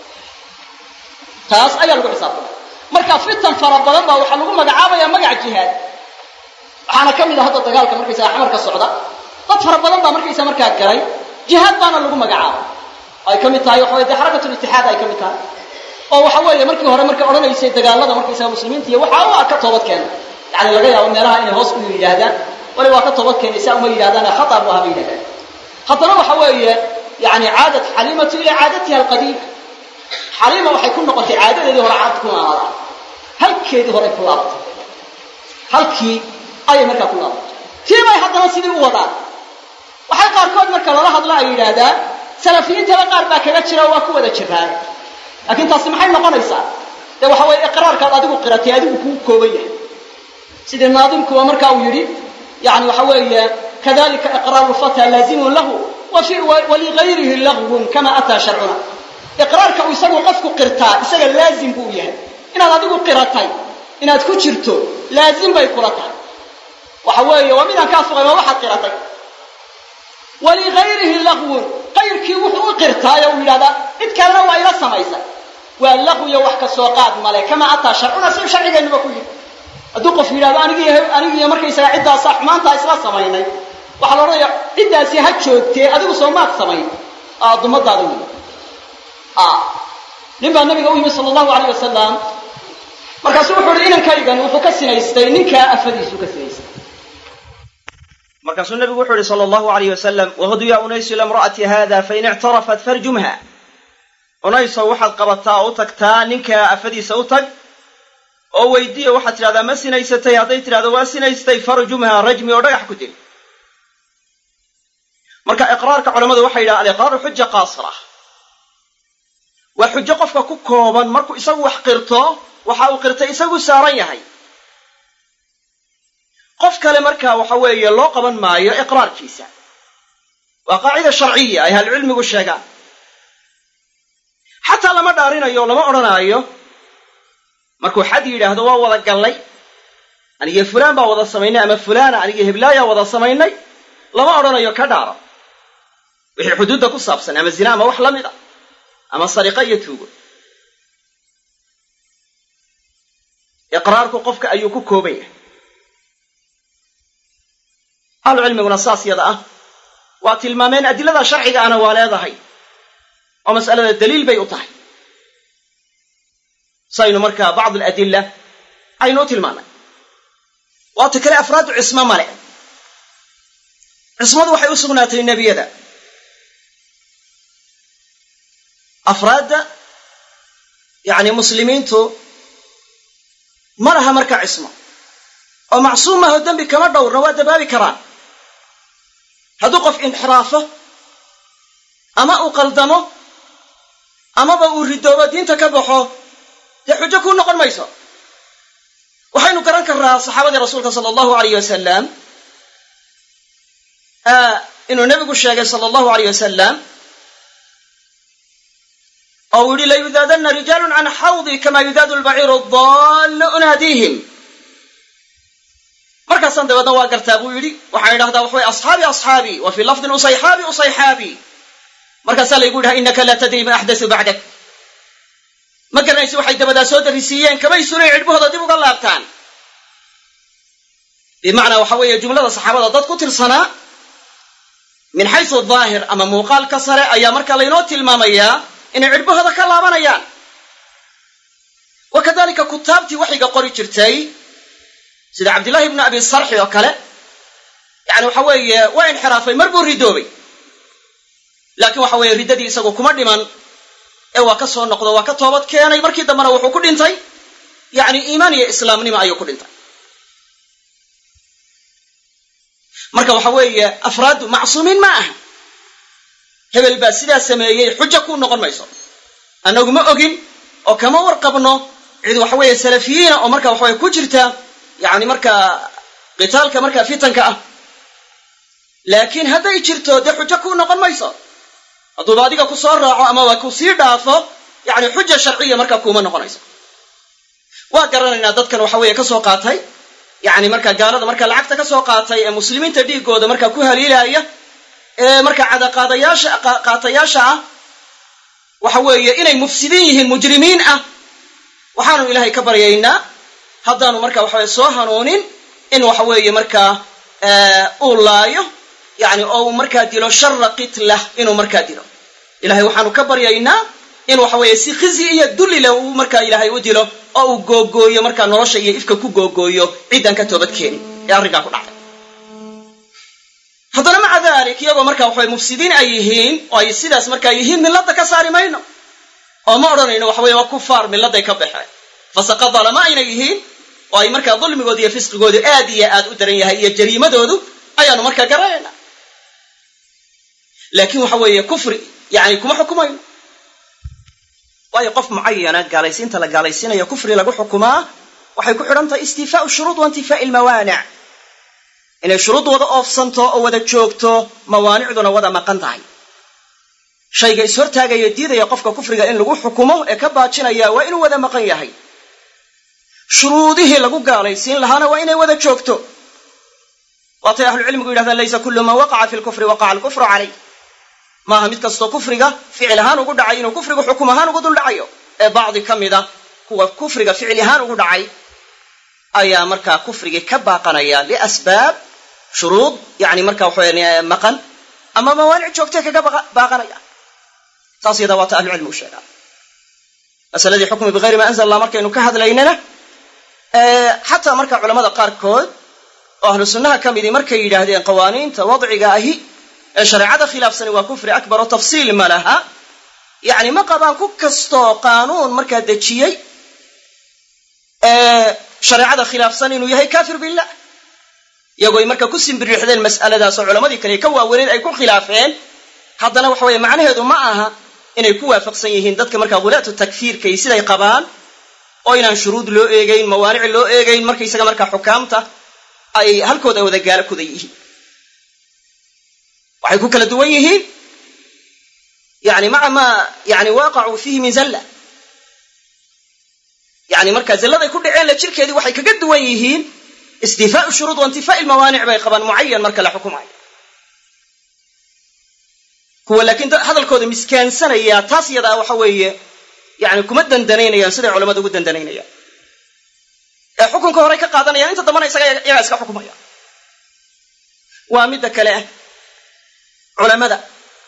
taas ayaa lagu xisaabtamay marka fitan fara badan baa waxaa lagu magacaabaya magaca jihaad waxaana ka mid ah hadda dagaalka markaysaga xamarka socda dad fara badan baa markaysa markaa galay jihaad baana lagu magacaabay ay ka mid tahay waxa weeye xarakatul ittixaad ay ka mid tahay oo waxa weeye markii hore markay odhanaysay dagaalada markaysaga muslimiinta iyo waxa uu ka toobad keenay yani laga yaabo meelaha inay hoos u yidhaahdaan wali waa ka toobad keenaysa uma yidhahdaan khata buu ahaa yidhahdaan haddana waxa weeye yani caadat xaliimatu ilaa caadatiha alqadiima xaliima waxay ku noqotay caadadeedii hore caad ku aada halkeedii hore ku laabatay halkii ayay markaa ku laabatay tii bay haddana sidii u wadaan waxay qaarkood marka lala hadla ay yidhaahdaan salafiyiintaba qaar baa kaga jira waa ku wada jiraan laakiin taasi maxay noqonaysaa dee waxa weeye iqraarkaad adigu qiratay adigu kuu kooban yahay sidii naadimkuwa markaa uu yidhi yani waxa weeye kadalika iqraaru lfata laazimun lahu waligayrihi lagwun kama ataa sharcuna iqraarka uu isagu qofku qirtaa isaga laazim buu yahay inaad adigu qiratay inaad ku jirto laazim bay kula tahay waxa weeye waa midaan kaa fogay waa waxaad qiratay waligayrihi lagwun qayrkii wuxuu u qirtaayo uu yidhahdaa cid kalena waa ila samaysay waa lagwiyo wax ka soo qaad male kama ataa sharcuna si sharcigeennuba ku yidhi hadduu qof yidhahdo anigii anigiiyo markaysaga ciddaasaa xumaantaa isla samaynay waxaa la odhanaya ciddaasi ha joogtee adigu soo maad samayn dummadaada wey nin baa nabiga u yimi sala allahu alayh wasalam markaasuu wuxuu uhi inankaygan wuxuu ka sinaystay ninkaa afadiisuu ka sinaystay markaasuu nabigu wuxuu ihi sala allahu alayh wasalam wahdu ya unaysu ila imra'ati hada fain ictarafat farjumha unaysow waxaad qabataa oo u tagtaa ninkaa afadiisa u tag oo weydiiya waxaad tidhahdaa ma sinaysatay hadday tidhahdo waa sinaystay farjumha rajmi oo dhagax ku dil marka iqraarka culammadu waxay yidhaha aliqraaru xuja qaasira waa xujo qofka ku kooban markuu isagu wax qirto waxa uu qirtay isagu saaran yahay qof kale markaa waxa weeye loo qaban maayo iqraarkiisa waa qaacida sharciya ay ahlucilmigu sheegaan xataa lama dhaarinayo lama odhanaayo markuu xad yidhaahdo waa wada gallay anigiyo fulaan baa wada samaynay ama fulaana anigiyo heblaayaa wada samaynay lama odhanayo ka dhaaro wixii xuduudda ku saabsan ama zina ama wax la mid a ama sariqa iyo tuugo iqraarku qofka ayuu ku kooban yahay ahlucilmiguna saas yada ah waa tilmaameen adilada sharciga ana waa leedahay oo mas'alada daliil bay u tahay saynu markaa bacd aladilla aynu u tilmaanay waata kale afraadu cismo male cismadu waxay u sugnaatay nebiyada afraadda yacni muslimiintu ma laha markaa cismo oo macsuumaho dembi kama dhowrna waa dabaabi karaan hadduu qof inxiraafo ama uu qaldamo amaba uu ridoobo diinta ka baxo dee xujo kuu noqon mayso waxaynu garan karnaa saxaabadii rasuulka sala allahu alayh wasalam inuu nebigu sheegay sala allahu alayh wasalam oo uu yihi layudaadanna rijaalun can xawdi kama yudaadu lbaciiru daallu unaadiihim markaasaan dabeedna waa gartaa buu yidhi waxaan idhahdaa waxaway asxaabi asxaabi wa fii lafdin usayxaabi usayxaabi markaasaa laygu yidhaha innaka laa tadri man axdasu bacdak ma garanaysi waxay dabadaa soo darisiiyeen kamay sunayn cidhbahooda dib uga laabtaan bimacnaa waxa weeye jumlada saxaabada dad ku tirsanaa min xaysu daahir ama muuqaalka sare ayaa markaa laynoo tilmaamayaa inay cidhbahooda ka laabanayaan wa kadalika kutaabtii waxayga qori jirtay sida cabdillahi ibnu abi sarxi oo kale yani waxa weeye waa inxiraafay mar buu ridoobay laakiin waxa weeye riddadii isagu kuma dhiman ee waa ka soo noqdo waa ka toobad keenay markii dambena wuxuu ku dhintay yacni iimaan iyo islaamnimo ayuu ku dhintay marka waxa weeye afraaddu macsuumiin ma aha hebel baa sidaa sameeyey xujo kuu noqon mayso annagu ma ogin oo kama warqabno cid waxa weeye salafiyiina oo marka waxaweye ku jirta yacni markaa qitaalka markaa fitanka ah laakiin hadday jirto dee xujo kuu noqon mayso hadduuba adiga ku soo raaco ama waa ku sii dhaafo yacni xuja sharciya markaa kuuma noqonayso waa garanaynaa dadkan waxa weeye ka soo qaatay yacni markaa gaalada markaa lacagta ka soo qaatay ee muslimiinta dhiiggooda markaa ku haliilaya ee markaa cadaqaadayaasha qaatayaasha ah waxa weeye inay mufsidiin yihiin mujrimiin ah waxaanu ilaahay ka baryaynaa haddaanu markaa waxaweye soo hanuunin in waxa weeye markaa uu laayo yani oo uu markaa dilo shara qitlah inuu markaa dilo ilahay waxaanu ka baryaynaa in waxa weeye si khizi iyo dullile uu markaa ilaahay u dilo oo uu googooyo markaa nolosha iyo ifka ku googooyo ciddaan ka toobad keenin ee arrinkaa ku dhacday haddana maca dalik dalik iyagoo markaa waxaway mufsidiin ay yihiin oo ay sidaas markaa yihiin milladda ka saari mayno oo ma odhanayno waxa weye waa kufaar milladay ka baxeen fasaqa dalama aynay yihiin oo ay markaa dulmigoodu iyo fisqigoodu aad iyo aad u daran yahay iyo jariimadoodu ayaanu markaa garanaynaa laakiin waxa weeye kufri yani kuma xukumayno waayo qof mucayana gaalaysiinta la gaalaysiinayo kufri lagu xukumaa waxay ku xidhan tahay istiifaau shuruud wa intifaa'i almawaanic inay shuruud wada oofsanto oo wada joogto mawaanicduna wada maqan tahay shayga ishortaagaya diidaya qofka kufriga in lagu xukumo ee ka baajinaya waa inuu wada maqan yahay shuruudihii lagu gaalaysiin lahaana waa inay wada joogto waatay ahlucilmigu yidhahdaan laysa kullu man waqaca fi lkufri waqaca alkufru calayh maaha mid kastoo kufriga ficil ahaan ugu dhacay inuu kufrigu xukum ahaan ugu dul dhacayo ee bacdi ka mida kuwa kufriga ficil ahaan ugu dhacay ayaa markaa kufrigii ka baaqanaya liasbaab shuruud yani markaa waxaweya maqan ama mawaanic joogtay kaga baaqanaya taas yadaa waata ahlucilmi u sheegaa masaladii xukmi bigayri ma anzal allah markaynu ka hadlaynana xataa markaa culamada qaarkood oo ahlu sunnaha ka midii markay yidhaahdeen qawaaniinta wadciga ahi ee shareecada khilaafsani waa kufri akbar oo tafsiil ma laha yani ma qabaan ku kastoo qaanuun markaa dejiyey shareecada khilaafsan inuu yahay kafir billah iyagoo ay markaa ku simbirixdeen mas'aladaas oo culamadii kale ka waaweneed ay ku khilaafeen haddana waxa weeye macnaheedu ma aha inay ku waafaqsan yihiin dadka markaa hulaatu takfiirka iyo siday qabaan oo inaan shuruud loo eegayn mawaanic loo eegayn markaysaga markaa xukaamta ay halkooda wada gaalo kuda yihiin waxay ku kala duwan yihiin yani maca maa yani waaqacuu fiihi min zalla yani markaa zalladay ku dhaceen la jirkeedii waxay kaga duwan yihiin istiifaau shuruud wa intifaa'i almawaanic bay qabaan mucayan marka la xukumayo kuwa laakiin hadalkooda miskaansanaya taas yadaa waxa weeye yani kuma dandanaynayaan siday culamadu ugu dandanaynayaan ee xukunka horey ka qaadanayaan inta dambana isaga iyagaa iska xukumaya waa midda kale ah culamada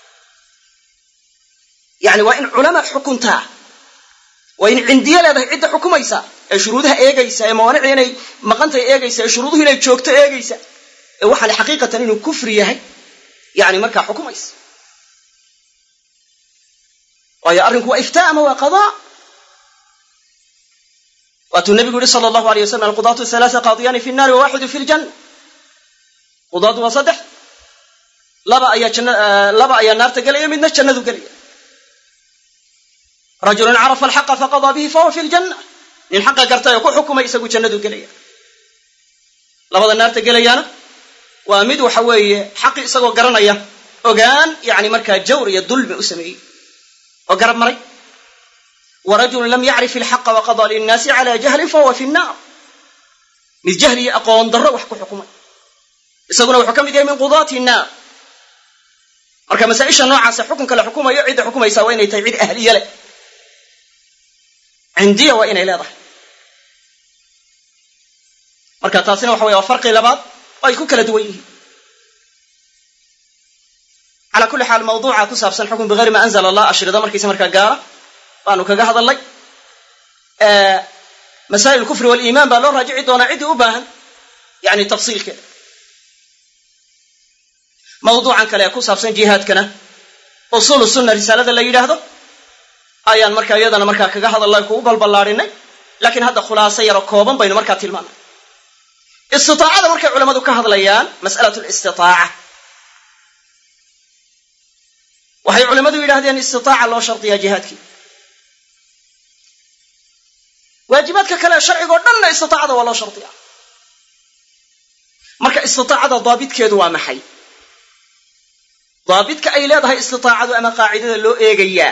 yani waa in culama xukuntaa waa in cindiye leedahay cidda xukumaysa ee shuruudaha eegaysa ee mawaanicda inay maqantay eegaysa ee shuruuduhu inay joogto eegaysa ee waxaan xaqiiqatan inuu kufri yahay yani markaa xukumaysa waayo arrinku waa iftaa ama waa qadaa waatuu nabigu yihi sala allahu alay wasalam alqudaatu halaaa qaadiyaani fi nnaari wawaxidu fi ljanna qudaadu waa saddex laba ayaa janna laba ayaa naarta gelaya midna jannadu gelaya rajulun carafa alxaqa faqadaa bihi fahuwa fi ljanna nin xaqa gartay oo ku xukumay isagu jannadu gelaya labada naarta gelayaana waa mid waxa weeye xaqi isagoo garanaya ogaan yani markaa jawr iyo dulmi u sameeyey oo garab maray warajulun lam yacrif ilxaqa waqadaa linnaasi cala jahlin fahuwa fi nnaar mid jahli iyo aqoon darro wax ku xukumay isaguna wuxuu ka mid yahay min qudaati nnaar marka masaa-isha noocaasa xukunka la xukumayo cidda xukumaysaa waa inay tahay cid ahliye leh cindiya waa inay leedahay marka taasina waxa weye waa farqi labaad oo ay ku kala duwan yihiin calaa kulli xaal mawduuca ku saabsan xukm bigayri ma anzala allah ashrida markiisa markaa gaara baanu kaga hadalnay masaa'il kufri waliimaan baa loo raajici doonaa ciddii u baahan yani tafsiilkeeda mawduucan kale ee ku saabsan jihaadkana usuulu sunna risaalada la yidhaahdo ayaan markaa iyadana markaa kaga hadalnay kugu balballaadhinay laakiin hadda khulaaso yaro kooban baynu markaa tilmaanay istitaacada markay culammadu ka hadlayaan mas'alatu listitaaca waxay culammadu yidhahdeen istitaaca loo shardiyaa jihaadkii waajibaadka kale ee sharcigoo dhanna istitaacada waa loo shardiyaa marka istitaacada daabitkeedu waa maxay daabidka ay leedahay istitaacadu ama qaacidada loo eegayaa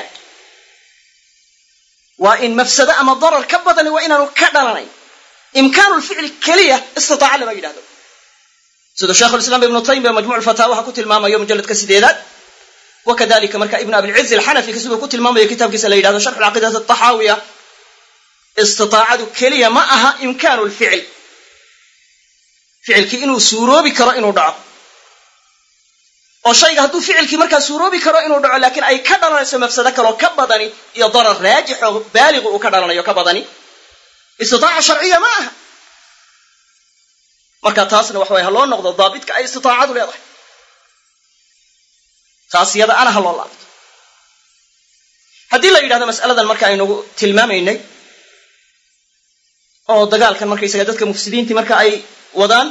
waa in mafsado ama darar ka badani waa inaanu ka dhalanayn imkaanu lficli keliya istitaaca lama yidhahdo sida sheikhulislaam ibnu taymiya majmuc fataawaha ku tilmaamayo mujalladka sideedaad wakadalika marka ibnu abilciz alxanafi siduu ku tilmaamayo kitaabkiisa la yidhahdo sharxu alcaqiidati ataxaawiya istitaacadu keliya ma aha imkaanu lficl ficilkii inuu suuroobi karo inuu dhaco oo shayga hadduu ficilkii markaa suuroobi karo inuu dhaco laakiin ay ka dhalanayso mafsado kaloo ka badani iyo darar raajix oo baaligu uu ka dhalanayo ka badani istitaaca sharciya ma aha marka taasna waxa waya ha loo noqdo daabitka ay istitaacadu leedahay taas iyada ana ha loo laabto haddii la yidhahdo mas'aladan marka aynu tilmaamaynay oo dagaalkan markaysaga dadka mufsidiintii marka ay wadaan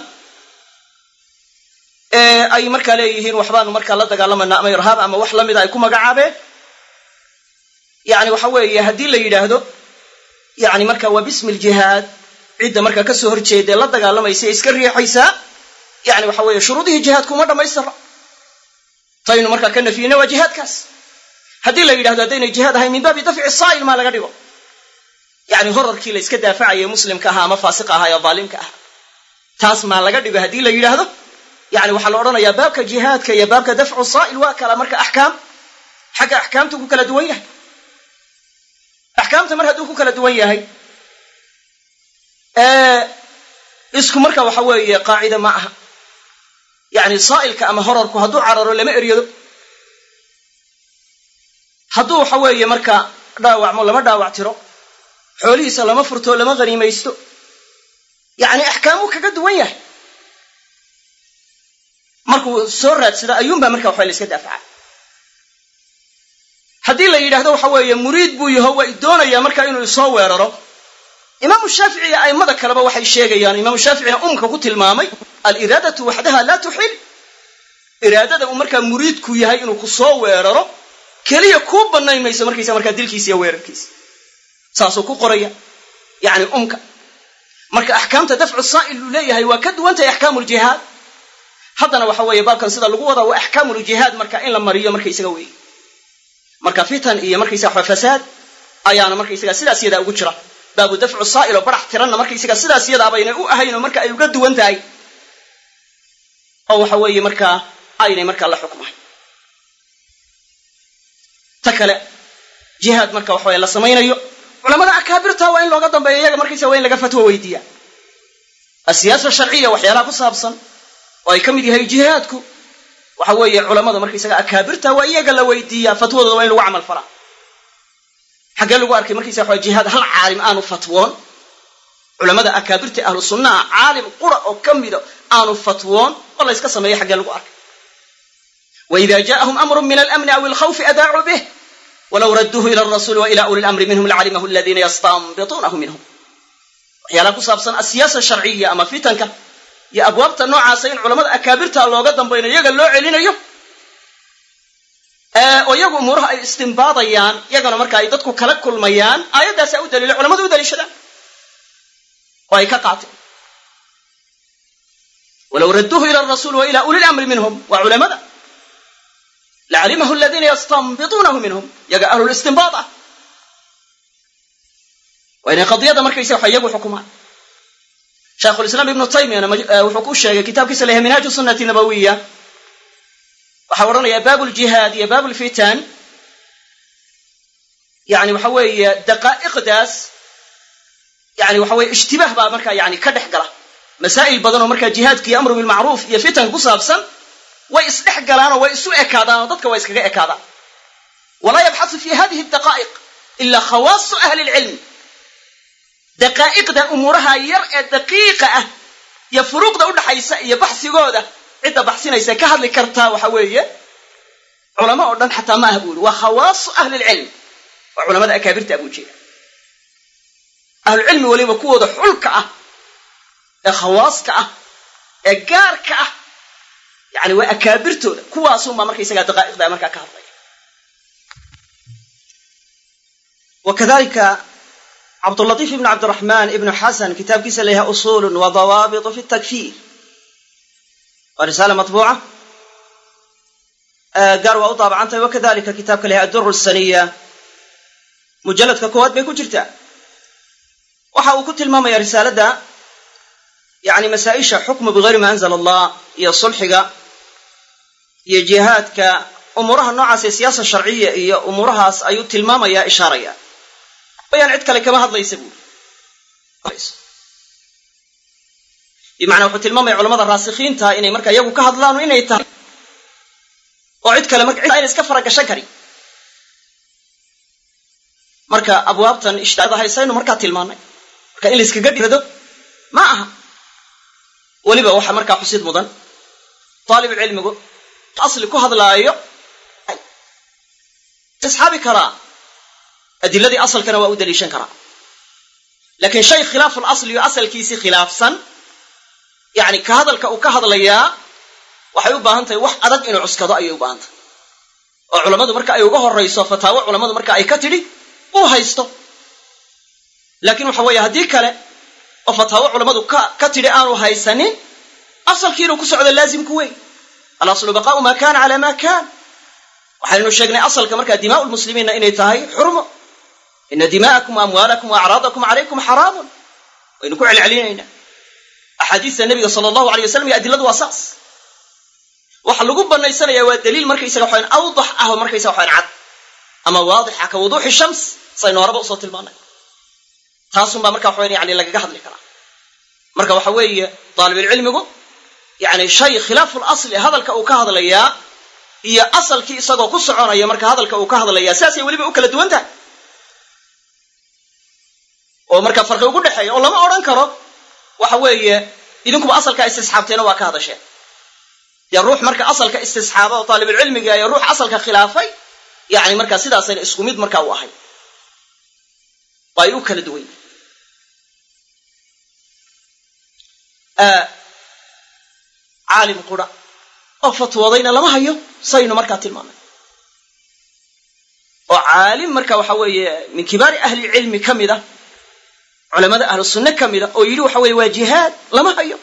ee ay markaa leeyihiin waxbaanu markaa la dagaalamanaa ama irhaab ama wax lamida ay ku magacaabeen yani waxa weeye haddii la yidhaahdo yani marka waa bismi ljihaad cidda markaa kasoo horjeeda la dagaalamaysa iska riixaysaa yani waxa weeye shuruudihii jihaadku uma dhammaystira taynu markaa ka nafiyina waa jihaadkaas haddii la yidhahdo haddaynay jihaad ahayn min baabi dafci saa'il maa laga dhigo yani horarkii la iska daafacayay muslimka ahaa ama faasiqa ahaa ee daalimka ahaa taas maa laga dhigo haddii la yidhaahdo yani waxaa la odhanayaa baabka jihaadka iyo baabka dafcu saa'il waa kala marka axkaam xagga axkaamtu ku kala duwan yahay axkaamta mar hadduu ku kala duwan yahay isku marka waxa weeye qaacida ma aha yani saa'ilka ama horarku hadduu cararo lama eryado hadduu waxa weeye marka dhaawacmo lama dhaawac tiro xoolihiisa lama furto lama haniimaysto yani axkaamuu kaga duwan yahay markuu soo raadsada ayuunbaa marka waxba la iska daafaca haddii la yidhahdo waxa weeye muriid buu yaho waa doonaya marka inuu isoo weeraro imaamu shaafici iyo a'immada kaleba waxay sheegayaan imaamu shaaficina umka ku tilmaamay aliraadatu waxdaha laa tuxil iraadada uu markaa muriidku yahay inuu ku soo weeraro keliya kuu bannayn mayso markaysa markaa dilkiisa iyo weerarkiisa saasuu ku qoraya yani umka marka axkaamta dafcu saa'il uu leeyahay waa ka duwan tahay axkaamu ljihaad haddana waxa weeye baabkan sida lagu wadaa waa axkaamuljihaad marka in la mariyo markaysaga weeye marka fitan iyo markaysaga fasaad ayaana markaysaga sidaas yadaa ugu jira baabu dafcu saa'il oo barax tiranna markaysaga sidaas yadaa baynay u ahayn oo marka ay uga duwan tahay oo waxa weeye markaa aynay markaa la xukmahay ta kale jihaad marka waxa weeye la samaynayo culamada akaabirta waa in looga dambeeyo iyaga markaysaga waa in laga fatwo weydiiya asiyaasa sharciya waxyaalaha ku saabsan oo ay ka mid yahay jihaadku waxa weeye culamada markaysaga akaabirta waa iyaga la weydiiyaa fatwadooda waa in lagu camal falaa xaggee lagu arkay markaysaga waxa jihaad hal caalim aanu fatwoon culamada akaabirta ahlu sunnaha caalim qura oo ka mida aanu fatwoon oo la iska sameeyo xaggee lagu arkay وإذا جاءهم أمر من الأمن أو الخوف أذاعوا به ولو ردوه إلى الرسول وإلى أولي الأمر منهم لعلمه الذين يستنبطونه منهم waxyaalaha ku saabsan asiyaasa sharciya ama fitanka iyo abwaabta noocaasa in culamada akaabirta looga dambaynayo iyaga loo celinayo oo iyagu umuuraha ay istimbaadayaan iyagana marka ay dadku kala kulmayaan aayaddaasa u daliila culamadu u daliishadaan oo ay ka qaateen walow radduuhu ila arasuuli wa ila uli lamri minhum waa culamada lacalimahu aladiina yastanbituunahu minhum iyaga ahlulistinbaad ah waa inay qadiyada markaysa waxa iyagu xukumaan shaykhulislaam ibnu taymiyana wuxuu ku sheegay kitaabkiisa leeyahay minhaaju sunnati nabawiya waxaa odhanaya baabu ljihaad iyo baabu lfitan yani waxa weeye daqaa'iqdaas yani waxa weye ishtibaah baa markaa yani ka dhex gala masaa'il badan oo markaa jihaadka iyo amru bilmacruuf iyo fitanka ku saabsan way isdhex galaanoo way isu ekaadaan oo dadka way iskaga ekaadaan walaa yabxasu fi hadihi daqaa'iq ila khawaasu ahli lcilm daqaa'iqda umuuraha yar ee daqiiqa ah iyo furuuqda udhaxaysa iyo baxsigooda cidda baxsinaysa ka hadli kartaa waxa weeye culamo oo dhan xataa ma ah buuri waa khawaasu ahli lcilm waa culamada akaabirta abuu jeeda ahlucilmi weliba kuwooda xulka ah ee khawaaska ah ee gaarka ah yani waa akaabirtooda kuwaasunbaa markaysagaa daqaa'iqda markaa ka hadlaya wakadalika cabdulatiif ibn cabdiraxmaan ibnu xasan kitaabkiisa layahay usuulun wa dawaabitu fi takfiir waa risaala matbuuca gaar waa u daabacantahay wakadalika kitaabka layahay adduru saniya mujalladka koowaad bay ku jirtaa waxa uu ku tilmaamaya risaalada yani masaa-isha xukmu bigayri ma anzala allah iyo sulxiga iyo jihaadka umuuraha noocaas ee siyaasa sharciya iyo umuurahaas ayuu tilmaamaya ishaaraya bayaan cid kale kama hadlaysa buuri bimacnaa wuxuu tilmaamaya culamada raasikiinta inay markaa iyagu ka hadlaan inay tahay oo cid kale marka ayna iska faragashan karin marka abwaabtan ishtaada haysaynu markaa tilmaanay marka in la iskaga dhirado ma aha weliba waxa markaa xusid mudan taalib cilmigu asli ku hadlaayo istisxaabi karaa adiladii asalkana waa u daliishan karaa laakiin shay khilaafu lasli iyo asalkiisii khilaafsan yani ka hadalka uu ka hadlayaa waxay u baahan tahay wax adag inuu cuskado ayay u baahan tahay oo culammadu marka ay uga horrayso fataawo culammadu marka ay ka tidhi uu haysto laakiin waxa weeye haddii kale oo fataawo culammadu ka ka tidhi aanu haysanin asalkii inuu ku socdo laazimku wey alaslu baqaa'u maa kaana calaa maa kaan waxaynu sheegnay asalka markaa dimaa'u lmuslimiinna inay tahay xurmo ina dimaa'akum waamwaalakum waacraadakum calaykum xaraamun waynu ku celcelinaynaa axaadiista nebiga sala allahu alay wasalam iyo adiladu waa saas waxa lagu banaysanaya waa daliil markaysaga waxaan awdax ah oo markaysaga waxaan cad ama waadixa ka wuduuxi shams saynu horaba usoo tilmaanay taasunbaa marka waxaan yani lagaga hadli karaa marka waxa weeye daalibulcilmigu yani shay khilaafu lasli hadalka uu ka hadlayaa iyo asalkii isagoo ku soconaya marka hadalka uu ka hadlayaa sidaasay weliba u kala duwan tahay oo marka farqi ugu dhexeeya oo lama odhan karo waxa weeye idinkuba asalkaa istisxaabteena waa ka hadasheen dee ruux marka asalka istisxaaba oo taalibulcilmiga iyo ruux asalka khilaafay yani markaa sidaasayna isku mid markaa u ahay waa ay u kala duwan yihin caalim qura oo fatwoodayna lama hayo saynu markaa tilmaamay oo caalim marka waxa weeye min kibaari ahli cilmi ka mid a culamada ahlu sunne ka mida oo yidhi waxa weeye waa jihaad lama hayo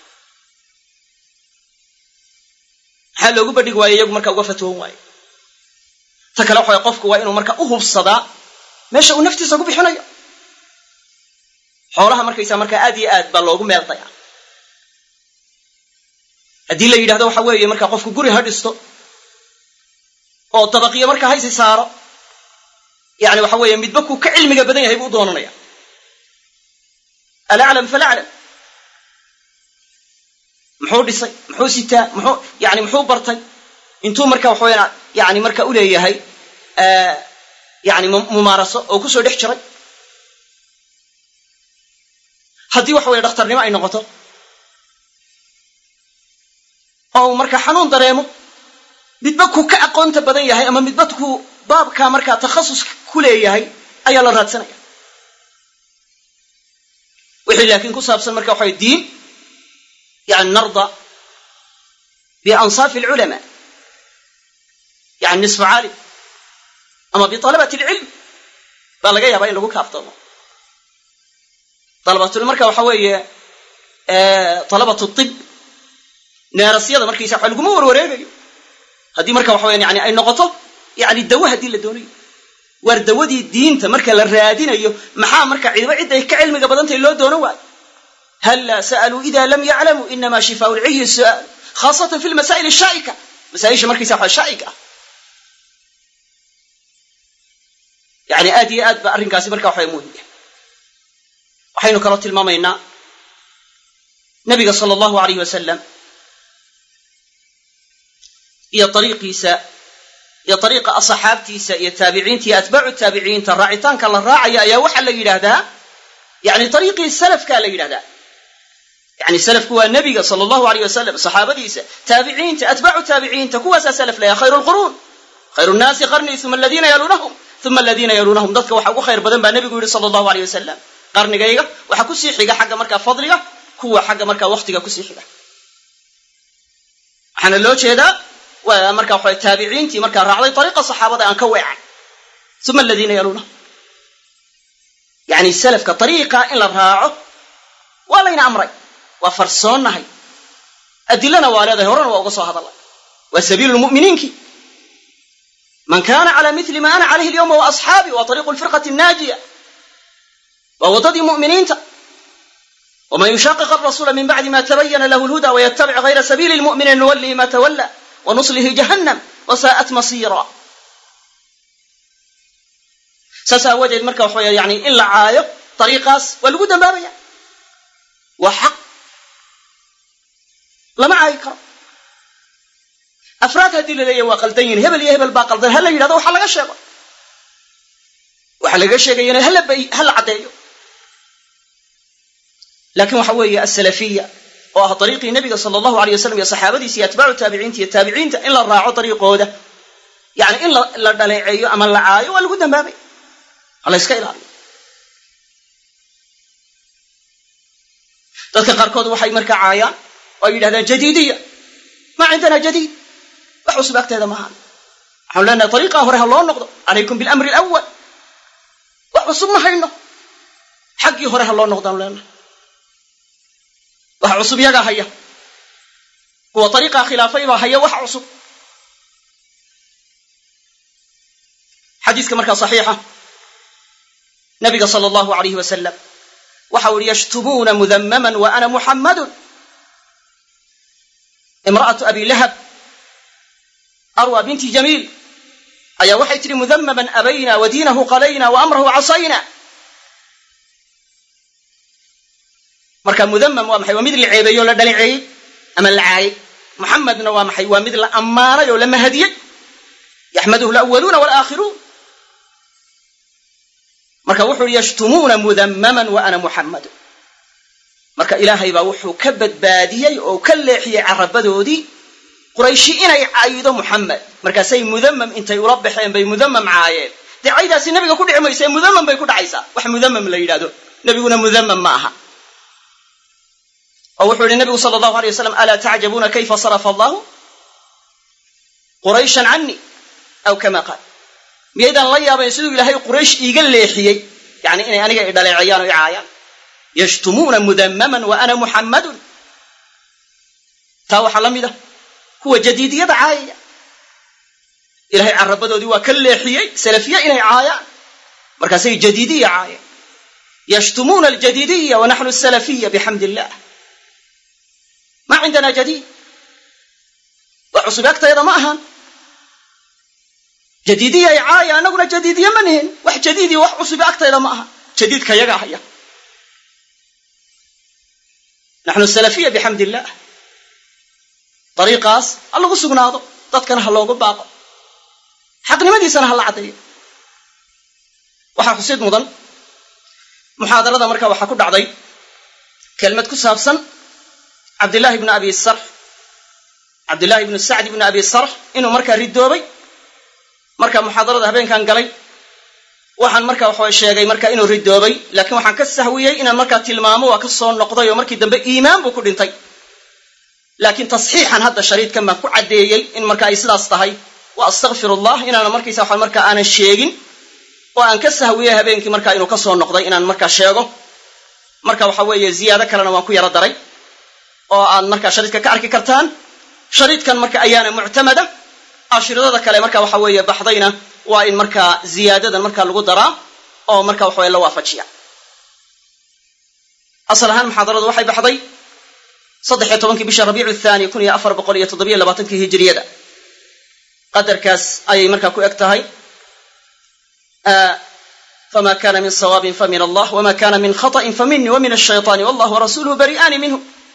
maxaa loogu badhigi waayo iyagu markaa uga fatwoon waayo ta kale waxa way qofku waa inuu marka u hubsadaa meesha uu naftiisa ku bixinayo xoolaha markaysaa markaa aad iyo aad baa loogu meel dayaa haddii la yidhahdo waxa weeye markaa qofku guri ha dhisto oo dabaqiyo markaa haysi saaro yani waxa weeye midba kuu ka cilmiga badan yahay buu u doonanaya alaclam falaclam muxuu dhisay muxuu sitaa muxuu yani muxuu bartay intuu marka waxa weya yani marka u leeyahay yani mumaaraso oo kusoo dhex jiray haddii waxa weye dhakhtarnimo ay noqoto oo uu marka xanuun dareemo midba kuu ka aqoonta badan yahay ama midba kuu baabkaa markaa takhasus ku leeyahay ayaa la raadsanaya wixii laakiin ku saabsan marka waxa diin yani narda biansaafi alculamaa yani nisfu caalim ama bitalabati alcilm baa laga yaabaa in lagu kaaftoomo dalabatul marka waxa weeye talabatu tib neerasyada markaysa waxa laguma warwareegayo haddii marka waxa weya yani ay noqoto yani dawo haddii la doonayo waar dawadii diinta marka la raadinayo maxaa marka cidiba cidday ka cilmiga badantahay loo doono waayo halla sa'aluu ida lam yaclamuu inama shifaau lciyi su'aal khaasatan fi lmasaa'il ashaa'ika masaaisha markaysa waxa shaa'ika ah yani aad iyo aad ba arrinkaasi marka waxa muhim yahay waxaynu kaloo tilmaamaynaa nabiga sala allahu alayh wasalam iyo ariiqiisa iyo ariiqa asxaabtiisa iyo taabiciinta iyo atbaacu taabiciinta raacitaanka la raacaya ayaa waxaa la yidhaahdaa yani ariiqii salafkaa la yidhahdaa yani salafku waa nebiga sala allahu alayh wasalam saxaabadiisa taabiciinta atbaacu taabiciinta kuwaasaa salaf layaa khayru lquruun khayru nnaasi qarnii uma aladiina yaluunahum uma aladiina yaluunahum dadka waxa ugu khayr badan baa nebigu yidhi sala allahu alayh wasalam qarnigayga waxaa kusii xiga xagga markaa fadliga kuwa xagga markaa waktiga kusii xiga waxaana loo jeedaa waa marka waxa taabiciintii markaa raacday ariiqa saxaabada aan ka weecan uma aladiina yaluunahum yani salafka ariiqa in la raaco waa layna amray waa farsoonnahay adilana waa leedahay horena waa uga soo hadalay waa sabiilu lmu'miniinkii man kana cala mili ma ana calayhi alyawma wa asxaabii wa ariiqu lfirqati annaajiya waa waddadii mu'miniinta waman yushaqiq arasuula min bacdi ma tabayana lahu lhuda wayatabic gayra sabiili lmu'miniin nuwallihi ma tawalla wanuslihi jahannam wasaa'at masiira saas aawadeed marka waxa weya yani in la caayo ariiqaas waa lagu dambaabaya waa xaq lama caayi karo afraad haddii la leeyahy waa qaldan yihin hebel iyo hebel baa qaldan ha la yidhahdo waxa laga sheego waxaa laga sheegayana hala hala caddeeyo laakiin waxa weeye asalafiya oo ah ariiqii nebiga sala allahu alayh wasalam iyo saxaabadiisa iyo atbaacu taabiciinta iyo taabiciinta in la raaco ariiqooda yani in la dhaleeceeyo ama la caayo waa lagu dambaabay ha la iska ilaaliyo dadka qaarkood waxay markaa caayaan oo ay yidhahdaan jadiidiya ma cindana jadiid wax cusub agteeda maaha waxaanu leenahay ariiqaa hore ha loo noqdo calaykum bilamri alawal wax cusub ma hayno xaggii hore ha loo noqdaanu leenahay wax cusub yagaa haya kuwa ariiqaa khilaafay baa haya wax cusub xadiiska markaa saxiixa nabiga sala allahu alayhi wasalam waxa uu yihi yashtumuuna mudammaman wa ana muxammadun imra'atu abi lahab arwa binti jamiil ayaa waxay tidhi mudammaman abayna wa diinahu qalayna wa amrahu casayna marka mudammam waa maxay waa mid la ceebeeyey oo la dhaleeceeyey ama la caayay muxammadna waa maxay waa mid la ammaanay oo la mahadiyey yaxmaduhu alawaluuna walaakhiruun marka wuxuu yihi yashtumuuna mudammaman wa ana muxammadun marka ilaahay baa wuxuu ka badbaadiyey oo ka leexiyey carabadoodii qurayshi inay caayido muxammed markaasay mudammam intay ula baxeen bay mudammam caayeen dee caydaasi nabiga ku dhici maysa mudammam bay ku dhacaysaa wax mudammam la yidhahdo nebiguna mudammam ma aha oo wuxuu yihi nabigu sala allahu alay wasalam alaa tacjabuuna kayfa sarafa allahu qurayshan canii aw kama qaal miyaydaan la yaabayn siduu ilaahay quraysh iiga leexiyey yani inay aniga i dhaleecayaan oo i caayaan yashtumuuna mudammaman wa ana muxammadun taa waxaa la mid ah kuwa jadiidiyada caayaya ilahay carabadoodii waa ka leexiyey salafiye inay caayaan markaasay jadiidiya caayeen yashtumuuna aljadiidiya wa naxnu asalafiya bixamdi illah ma cindana jadiid wax cusub agtayada ma ahaan jadiidiya ay caaya annaguna jadiidiye ma nihin wax jadiidiya wax cusubi agtayda ma aha jadiidka yagaa haya naxnu salafiya bixamdi illah dariiqaas ha lagu sugnaado dadkana ha loogu baaqo xaqnimadiisana ha la caddeeyo waxaa xusid mudan muxaadarada markaa waxaa ku dhacday kelmad ku saabsan cabdillahi ibnu abi sarx cabdillahi ibnu sacd ibnu abi sarx inuu markaa ridoobay marka muxaadarada habeenkan galay waxaan markaa waxaa sheegay markaa inuu ridoobay laakiin waxaan ka sahwiyey inaan markaa tilmaamo waa ka soo noqday oo markii dambe iimaan buu ku dhintay laakiin tasxiixan hadda shariidkan baan ku caddeeyey in marka ay sidaas tahay wa astakfirullah inaana markaysa waxaan markaa aanan sheegin oo aan ka sahwiyey habeenkii markaa inuu ka soo noqday inaan markaa sheego marka waxa weeye ziyaado kalena waan ku yaro daray oo aad markaa shariidka ka arki kartaan shariidkan marka ayaana muctamada ashiradada kale marka waxa weeye baxdayna waa in markaa ziyaadadan markaa lagu daraa oo marka waxa weye la waafajiya asal ahaan muxaadaradu waxay baxday saddex iyo tobankii bisha rabiicu thaani kun iyo afar boqol iyo toddobiyo labaatankii hijiriyada qadarkaas ayay markaa ku eg tahay fama kana min sawaabin famin allah wama kana min khata'in famini wamin ashayطaani wallah warasuluhu bari'aani minhu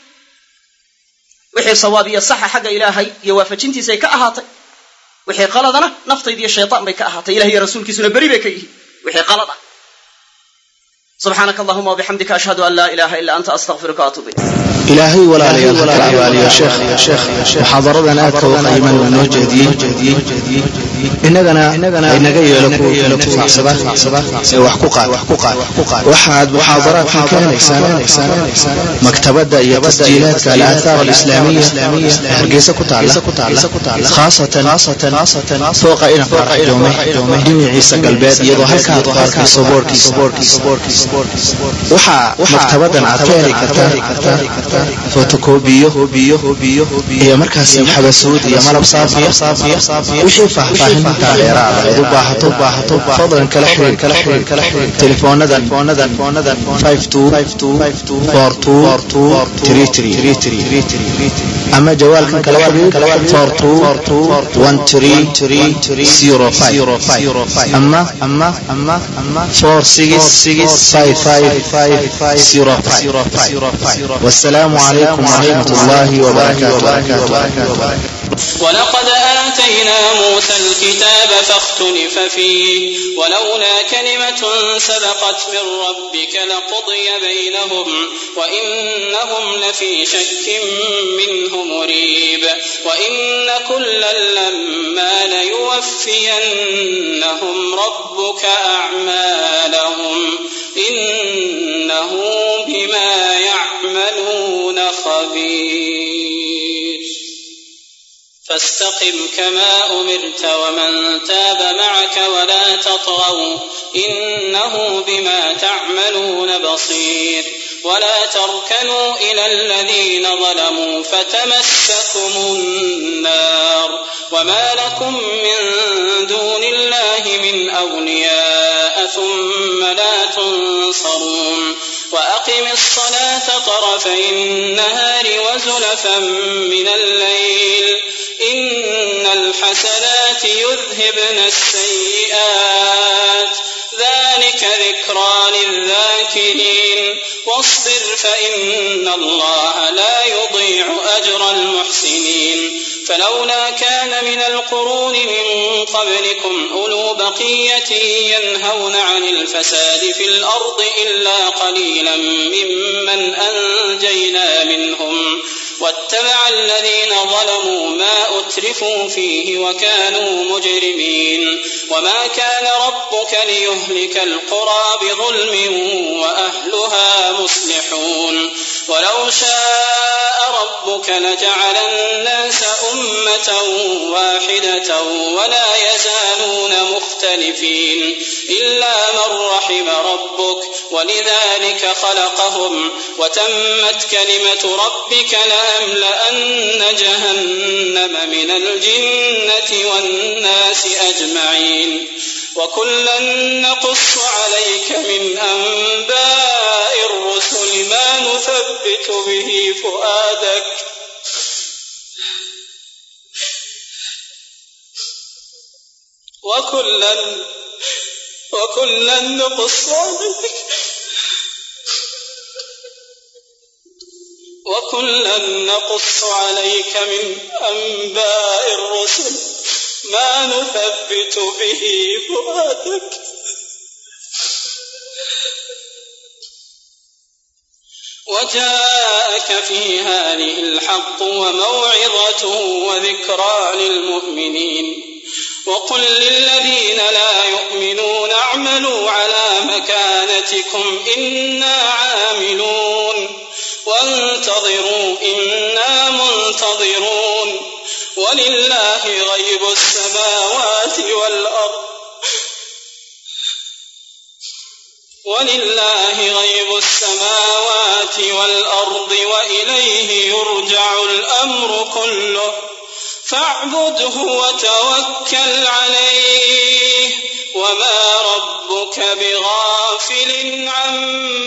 wixii sawaab iyo saxa xagga ilaahay iyo waafajintiisay ka ahaatay wixii qaladana naftayda iyo shaytaan bay ka ahaatay ilahay iyo rasuulkiisuna beri bay ka yihiin wixii qalad ah subxaanaka allahuma wabixamdika ashhadu an laa ilaha illa anta astaghfiruka waatuubu ilayk ilaahay walaalayaal ha kala abaaliyo sheekh muxaadaradan aadka u qiiman waa noo jeediyey innagana aynaga yeelo kuwa intifaacsada ee wax ku qaad waxaad muxaadaraadkan ka helaysaan maktabadda iyo tasjiilaadka alaahaar alislaamiya ee hargeysa ku taalla khaasatan fooqa inafar doome dhinaciisa galbeed iyadoo halkaa aad ku arkayso boorkiisa waxaa maktabaddan aad ka heli kartaa fotokobiyo iyo markaasi xabasuud iyo malab saafiya wixii faahfaahinta dheeraada aad u baahato fadlan kala xiriir teleefoonadan five two four two three three ama jawaalkan kala xiriir four two one three zero five ama four six five five zero five والسلام عليكم ورحمة الله وبركاته. ولقد آتينا موسى الكتاب فاختلف فيه ولولا كلمة سبقت من ربك لقضي بينهم وإنهم لفي شك منه مريب وإن كلا لما ليوفى ليوفينهم ربك أعمالهم إنه بما يعملون خبير فاستقم كما أمرت ومن تاب معك ولا تطغوا إنه بما تعملون بصير ولا تركنوا إلى الذين ظلموا فتمسكم النار وما لكم من دون الله من أولياء ثم لا تنصرون وأقم الصلاة طرفي النهار وزلفا من الليل إن الحسنات يذهبن السيئات ذلك ذكرى للذاكرين واصبر فإن الله لا يضيع أجر المحسنين فلولا كان من القرون من قبلكم أولو بقية ينهون عن الفساد في الأرض إلا قليلا ممن أنجينا منهم واتبع الذين ظلموا ما أترفوا فيه وكانوا مجرمين وما كان ربك ليهلك القرى بظلم وأهلها مصلحون ولو شاء ربك لجعل الناس أمة واحدة ولا يزالون مختلفين إلا من رحم ربك ولذلك خلقهم وتمت كلمة ربك لأملأن جهنم من الجنة والناس أجمعين وكلا نقص عليك من أنباء الرسل ما نثبت به فؤادك وكلا وكلا نقص عليك وكلا نقص عليك من أنباء الرسل ما نثبت به فؤادك وجاءك في هذه الحق وموعظة وذكرى للمؤمنين وقل للذين لا يؤمنون اعملوا على مكانتكم إنا عاملون وانتظروا إنا منتظرون ولله غيب السماوات والأرض ولله غيب السماوات والأرض وإليه يرجع الأمر كله فاعبده وتوكل عليه وما ربك بغافل عما